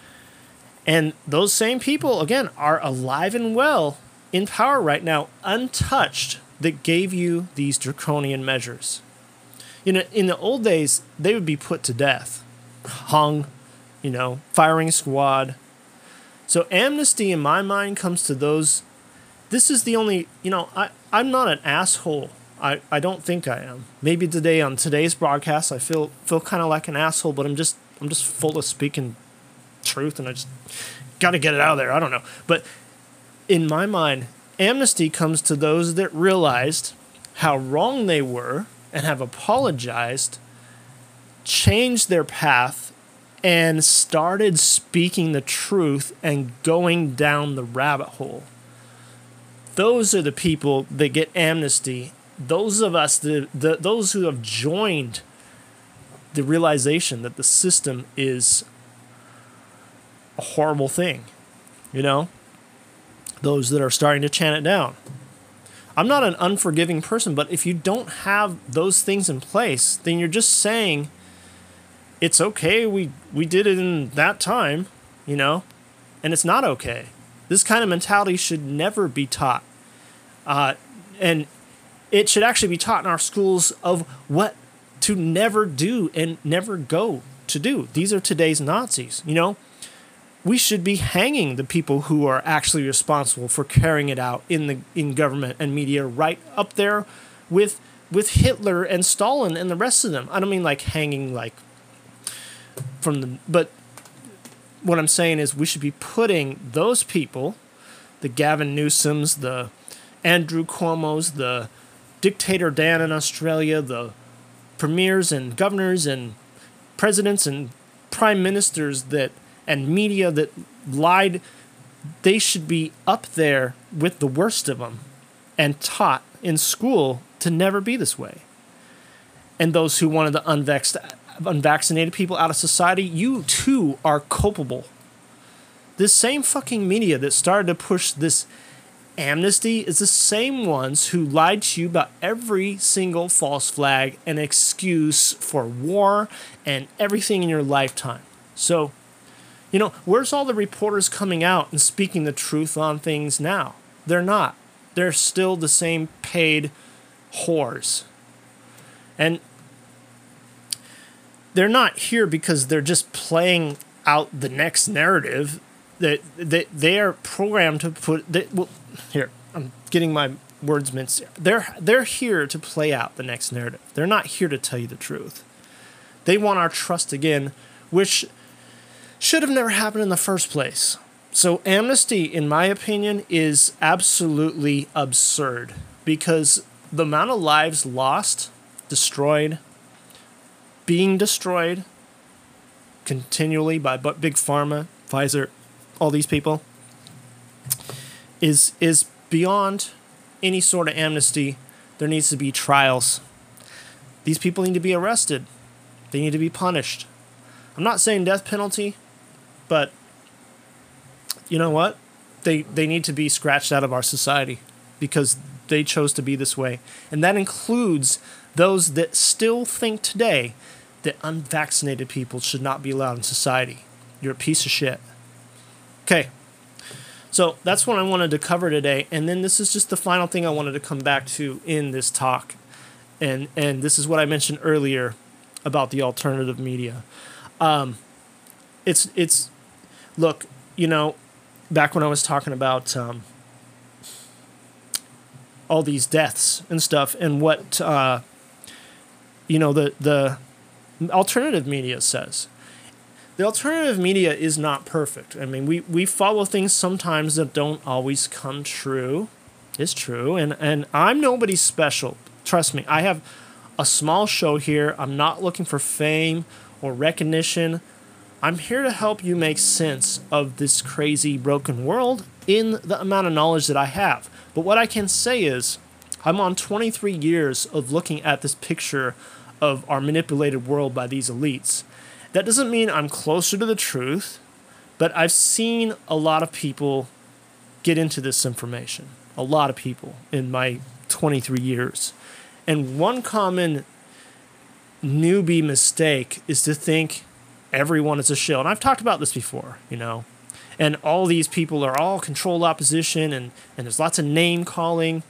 Speaker 3: And those same people, again, are alive and well in power right now, untouched, that gave you these draconian measures. You know, in the old days, they would be put to death, hung, you know, firing squad. So amnesty, in my mind, comes to those. This is the only, you know, I'm not an asshole. I don't think I am. Maybe today on today's broadcast, I feel kind of like an asshole, but I'm just full of speaking truth, and I just got to get it out of there. I don't know. But in my mind, amnesty comes to those that realized how wrong they were and have apologized, changed their path, and started speaking the truth and going down the rabbit hole. Those are the people that get amnesty. Those of us, those who have joined the realization that the system is a horrible thing, you know? Those that are starting to chant it down. I'm not an unforgiving person, but if you don't have those things in place, then you're just saying, it's okay, we did it in that time, you know, and it's not okay. This kind of mentality should never be taught. And it should actually be taught in our schools of what to never do and never go to do. These are today's Nazis, you know. We should be hanging the people who are actually responsible for carrying it out in government and media, right up there with Hitler and Stalin and the rest of them. I don't mean like hanging like from the, but what I'm saying is we should be putting those people, the Gavin Newsoms, the Andrew Cuomo's, the dictator Dan in Australia, the premiers and governors and presidents and prime ministers that and media that lied, they should be up there with the worst of them and taught in school to never be this way. And those who wanted the unvaccinated people out of society, you too are culpable. This same fucking media that started to push this amnesty is the same ones who lied to you about every single false flag and excuse for war and everything in your lifetime. So, you know, where's all the reporters coming out and speaking the truth on things now? They're not. They're still the same paid whores. And they're not here because they're just playing out the next narrative. they are programmed to put. Here, I'm getting my words minced. They're here to play out the next narrative. They're not here to tell you the truth. They want our trust again, which should have never happened in the first place. So amnesty, in my opinion, is absolutely absurd because the amount of lives lost, destroyed, being destroyed continually by Big Pharma, Pfizer, all these people, is beyond any sort of amnesty. There needs to be trials. These people need to be arrested. They need to be punished. I'm not saying death penalty, but you know what? They need to be scratched out of our society because they chose to be this way. And that includes those that still think today that unvaccinated people should not be allowed in society. You're a piece of shit. Okay. So that's what I wanted to cover today. And then this is just the final thing I wanted to come back to in this talk. And this is what I mentioned earlier about the alternative media. Look, back when I was talking about all these deaths and stuff and what, the alternative media says. The alternative media is not perfect. I mean, we follow things sometimes that don't always come true. It's true. And I'm nobody special. Trust me. I have a small show here. I'm not looking for fame or recognition. I'm here to help you make sense of this crazy, broken world in the amount of knowledge that I have. But what I can say is I'm on 23 years of looking at this picture of our manipulated world by these elites. That doesn't mean I'm closer to the truth, but I've seen a lot of people get into this information. A lot of people in my 23 years. And one common newbie mistake is to think everyone is a shill. And I've talked about this before, and all these people are all controlled opposition and there's lots of name calling.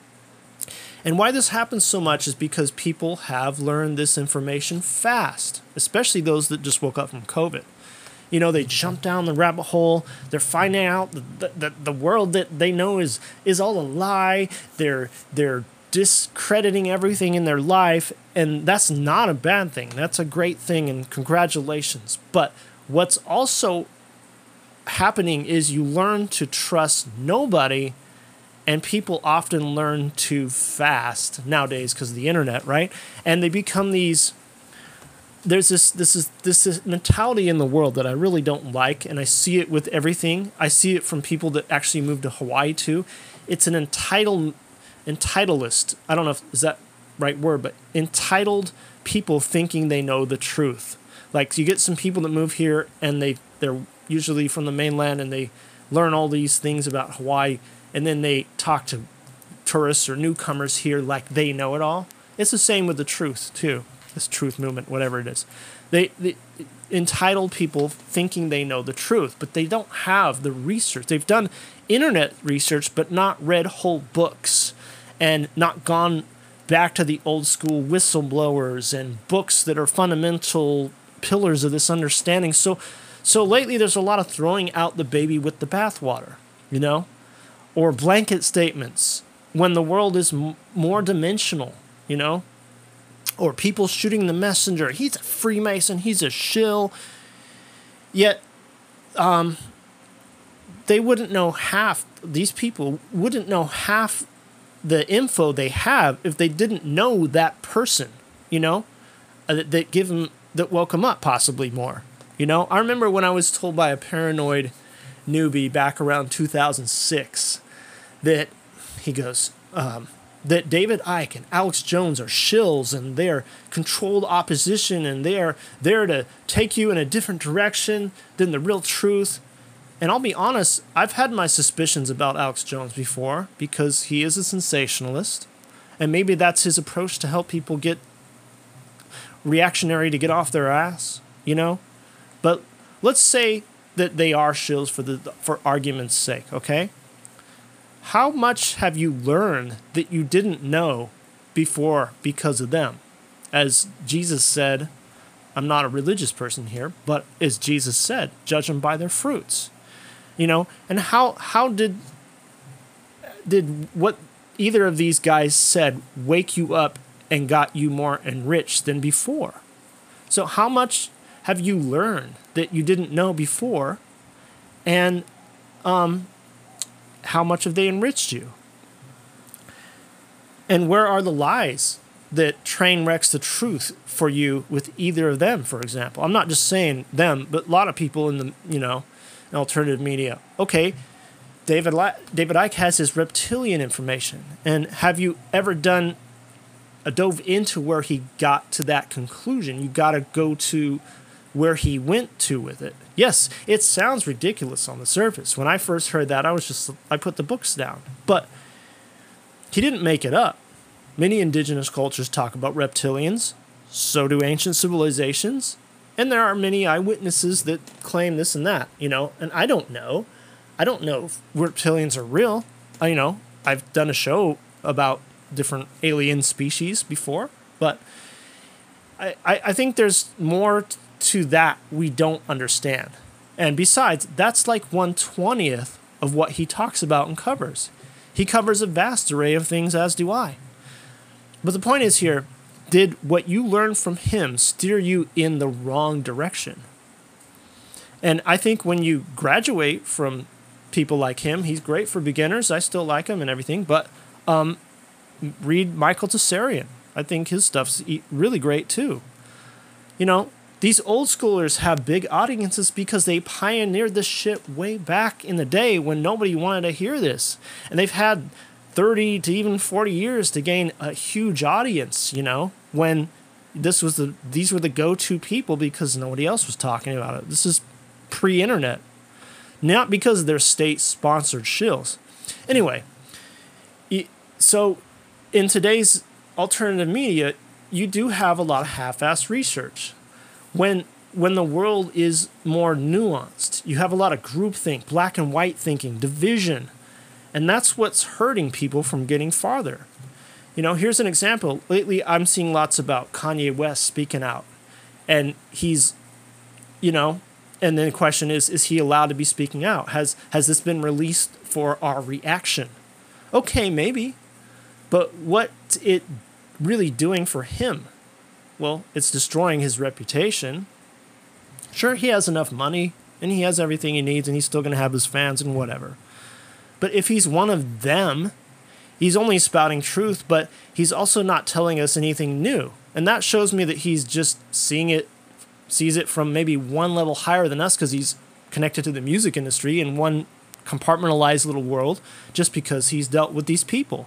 Speaker 3: And why this happens so much is because people have learned this information fast, especially those that just woke up from COVID. They jump down the rabbit hole. They're finding out that the world that they know is all a lie. They're discrediting everything in their life, and that's not a bad thing. That's a great thing, and congratulations. But what's also happening is you learn to trust nobody, and people often learn too fast nowadays because of the internet, right? And they become these. There's this mentality in the world that I really don't like, and I see it with everything. I see it from people that actually moved to Hawaii too. It's an entitlist. I don't know if is that right word, but entitled people thinking they know the truth. Like you get some people that move here and they're usually from the mainland and they learn all these things about Hawaii, and then they talk to tourists or newcomers here like they know it all. It's the same with the truth too. This truth movement, whatever it is. They entitled people thinking they know the truth, but they don't have the research. They've done internet research, but not read whole books and not gone back to the old school whistleblowers and books that are fundamental pillars of this understanding. So lately there's a lot of throwing out the baby with the bathwater, or blanket statements when the world is more dimensional, or people shooting the messenger. He's a Freemason. He's a shill. Yet, these people wouldn't know half the info they have if they didn't know that person, that woke them up possibly more. I remember when I was told by a paranoid newbie back around 2006 that he goes, that David Icke and Alex Jones are shills and they're controlled opposition and they are there to take you in a different direction than the real truth. And I'll be honest, I've had my suspicions about Alex Jones before because he is a sensationalist. And maybe that's his approach to help people get reactionary to get off their ass, But let's say that they are shills for argument's sake, okay? How much have you learned that you didn't know before because of them? As Jesus said, I'm not a religious person here, but as Jesus said, judge them by their fruits. And how did what either of these guys said wake you up and got you more enriched than before? So how much have you learned that you didn't know before, and how much have they enriched you? And where are the lies that train wrecks the truth for you with either of them, for example? I'm not just saying them, but a lot of people in the, in alternative media. Okay, David Icke has his reptilian information. And have you ever dove into where he got to that conclusion? You got to go to where he went to with it. Yes, it sounds ridiculous on the surface. When I first heard that, I put the books down. But he didn't make it up. Many indigenous cultures talk about reptilians. So do ancient civilizations. And there are many eyewitnesses that claim this and that, and I don't know. I don't know if reptilians are real. I've done a show about different alien species before, but I think there's more to that we don't understand. And besides, that's like 1/20th of what he talks about and covers. He covers a vast array of things, as do I. But the point is here, did what you learned from him steer you in the wrong direction? And I think when you graduate from people like him, he's great for beginners. I still like him and everything, but read Michael Tsarian. I think his stuff's really great too. These old schoolers have big audiences because they pioneered this shit way back in the day when nobody wanted to hear this. And they've had 30 to even 40 years to gain a huge audience, when these were the go-to people because nobody else was talking about it. This is pre-internet. Not because of their state-sponsored shills. Anyway, so in today's alternative media, you do have a lot of half-assed research. When the world is more nuanced, you have a lot of groupthink, black and white thinking, division, and that's what's hurting people from getting farther. Here's an example. Lately, I'm seeing lots about Kanye West speaking out, and he's, and then the question is he allowed to be speaking out? Has this been released for our reaction? Okay, maybe, but what's it really doing for him? Well, it's destroying his reputation. Sure, he has enough money, and he has everything he needs, and he's still going to have his fans and whatever. But if he's one of them, he's only spouting truth, but he's also not telling us anything new. And that shows me that he's just sees it from maybe one level higher than us because he's connected to the music industry in one compartmentalized little world just because he's dealt with these people.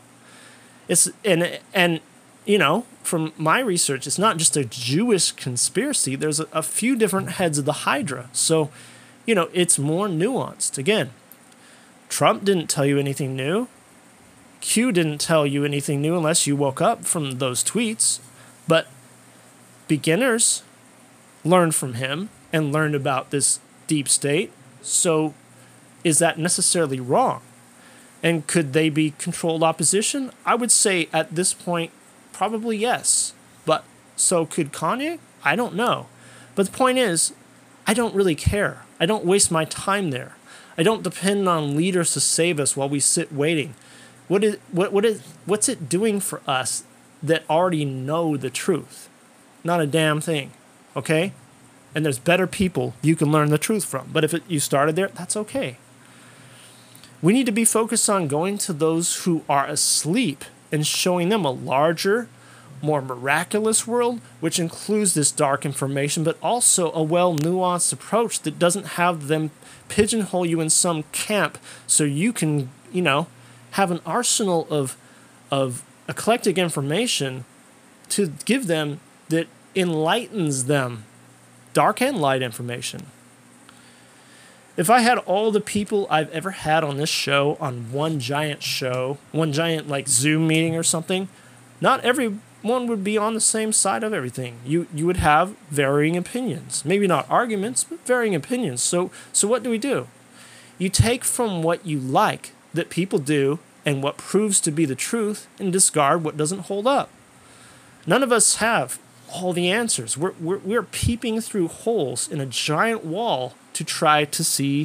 Speaker 3: From my research, it's not just a Jewish conspiracy. There's a few different heads of the Hydra. So, it's more nuanced. Again, Trump didn't tell you anything new. Q didn't tell you anything new unless you woke up from those tweets. But beginners learned from him and learned about this deep state. So is that necessarily wrong? And could they be controlled opposition? I would say at this point, probably yes. But so could Kanye? I don't know. But the point is, I don't really care. I don't waste my time there. I don't depend on leaders to save us while we sit waiting. What's it doing for us that already know the truth? Not a damn thing. Okay? And there's better people you can learn the truth from. But if you started there, that's okay. We need to be focused on going to those who are asleep and showing them a larger, more miraculous world, which includes this dark information, but also a well-nuanced approach that doesn't have them pigeonhole you in some camp so you can, have an arsenal of eclectic information to give them that enlightens them. Dark and light information. If I had all the people I've ever had on this show on one giant like Zoom meeting or something, not everyone would be on the same side of everything. You would have varying opinions. Maybe not arguments, but varying opinions. So what do? You take from what you like that people do and what proves to be the truth and discard what doesn't hold up. None of us have all the answers. We're peeping through holes in a giant wall to try to see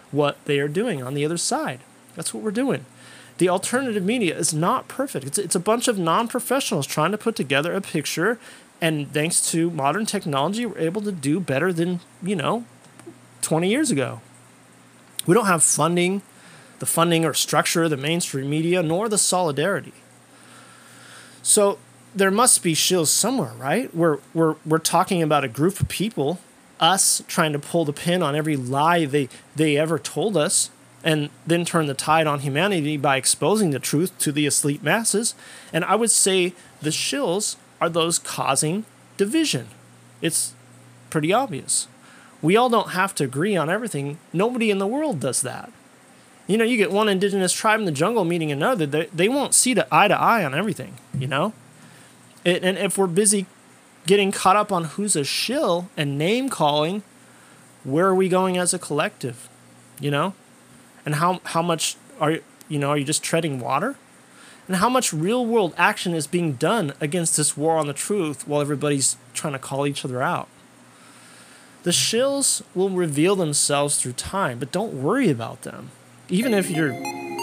Speaker 3: what they are doing on the other side. That's what we're doing. The alternative media is not perfect. It's a bunch of non-professionals trying to put together a picture, and thanks to modern technology, we're able to do better than, 20 years ago. We don't have the funding or structure of the mainstream media, nor the solidarity. So there must be shills somewhere, right? We're talking about a group of people, us trying to pull the pin on every lie they ever told us, and then turn the tide on humanity by exposing the truth to the asleep masses. And I would say the shills are those causing division. It's pretty obvious. We all don't have to agree on everything. Nobody in the world does that. You get one indigenous tribe in the jungle meeting another, they won't see eye to eye on everything, And if we're busy getting caught up on who's a shill and name calling, where are we going as a collective, And how much are you just treading water? And how much real world action is being done against this war on the truth while everybody's trying to call each other out? The shills will reveal themselves through time, but don't worry about them. Even if you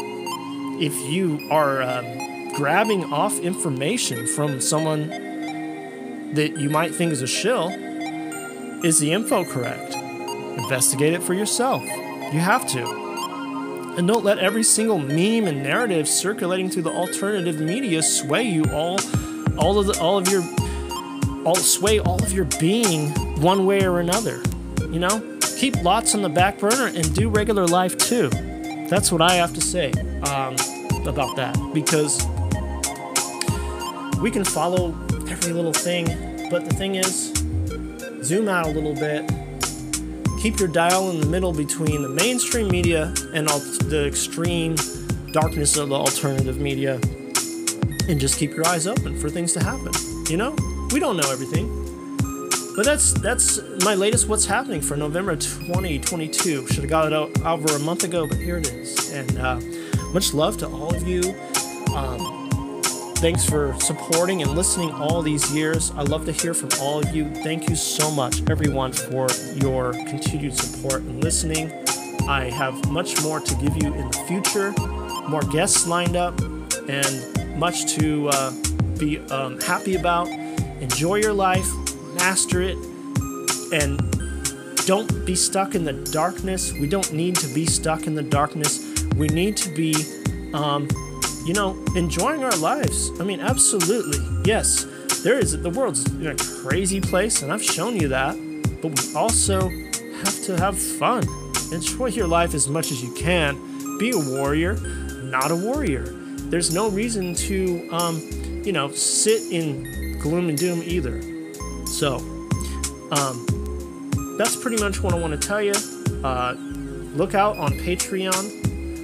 Speaker 3: are grabbing off information from someone that you might think is a shill, is the info correct? Investigate it for yourself. You have to. And don't let every single meme and narrative circulating through the alternative media sway you sway all of your being one way or another. Keep lots on the back burner and do regular life too. That's what I have to say about that, because we can follow every little thing, but the thing is, zoom out a little bit. Keep your dial in the middle between the mainstream media and the extreme darkness of the alternative media, and just keep your eyes open for things to happen. We don't know everything, but that's my latest What's Happening for November 2022. Should have got it out over a month ago, but here it is. And much love to all of you. Thanks for supporting and listening all these years. I love to hear from all of you. Thank you so much, everyone, for your continued support and listening. I have much more to give you in the future, more guests lined up, and much to be happy about. Enjoy your life, master it, and don't be stuck in the darkness. We don't need to be stuck in the darkness. We need to be enjoying our lives. I mean, absolutely. Yes, the world's a crazy place, and I've shown you that, but we also have to have fun. Enjoy your life as much as you can. Be a warrior, not a warrior. There's no reason to, sit in gloom and doom either. So, that's pretty much what I want to tell you. Look out on Patreon.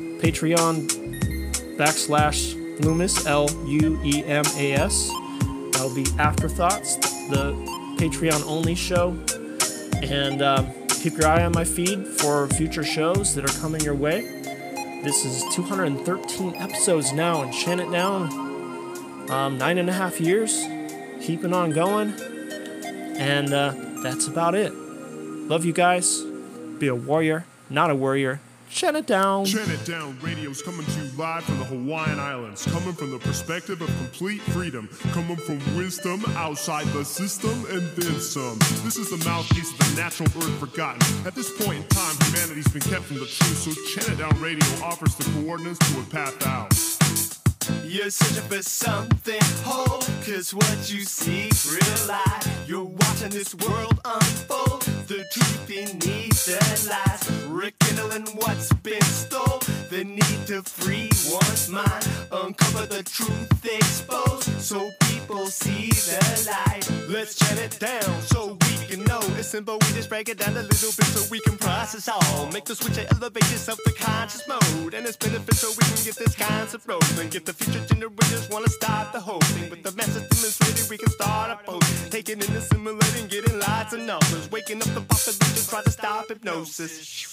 Speaker 3: /Loomis, LUEMAS. That'll be Afterthoughts, the Patreon only show. And keep your eye on my feed for future shows that are coming your way. This is 213 episodes now, and chant it down. 9.5 years, keeping on going. And that's about it. Love you guys. Be a warrior, not a worrier. Chant it down.
Speaker 7: Chant It Down radio's coming to you live from the Hawaiian Islands, coming from the perspective of complete freedom, coming from wisdom outside the system and then some. This is the mouthpiece of the natural earth forgotten. At this point in time, humanity's been kept from the truth, so Chant It Down radio offers the coordinates to a path out.
Speaker 8: You're searching for something whole, cause what you see is real life. You're watching this world unfold, the truth beneath the lies, rekindling what's been stole, the need to free one's mind, uncover the truth exposed, so people see the light. Let's chant it down so we can know. It's simple, we just break it down a little bit so we can process all. Make the switch and elevate yourself to conscious mode, and it's beneficial we can get this concept rolling. Get the future generations wanna start the whole thing, but the message demonstrated we can start a post, taking in, assimilating, getting lots of numbers, waking up the population, try to stop hypnosis.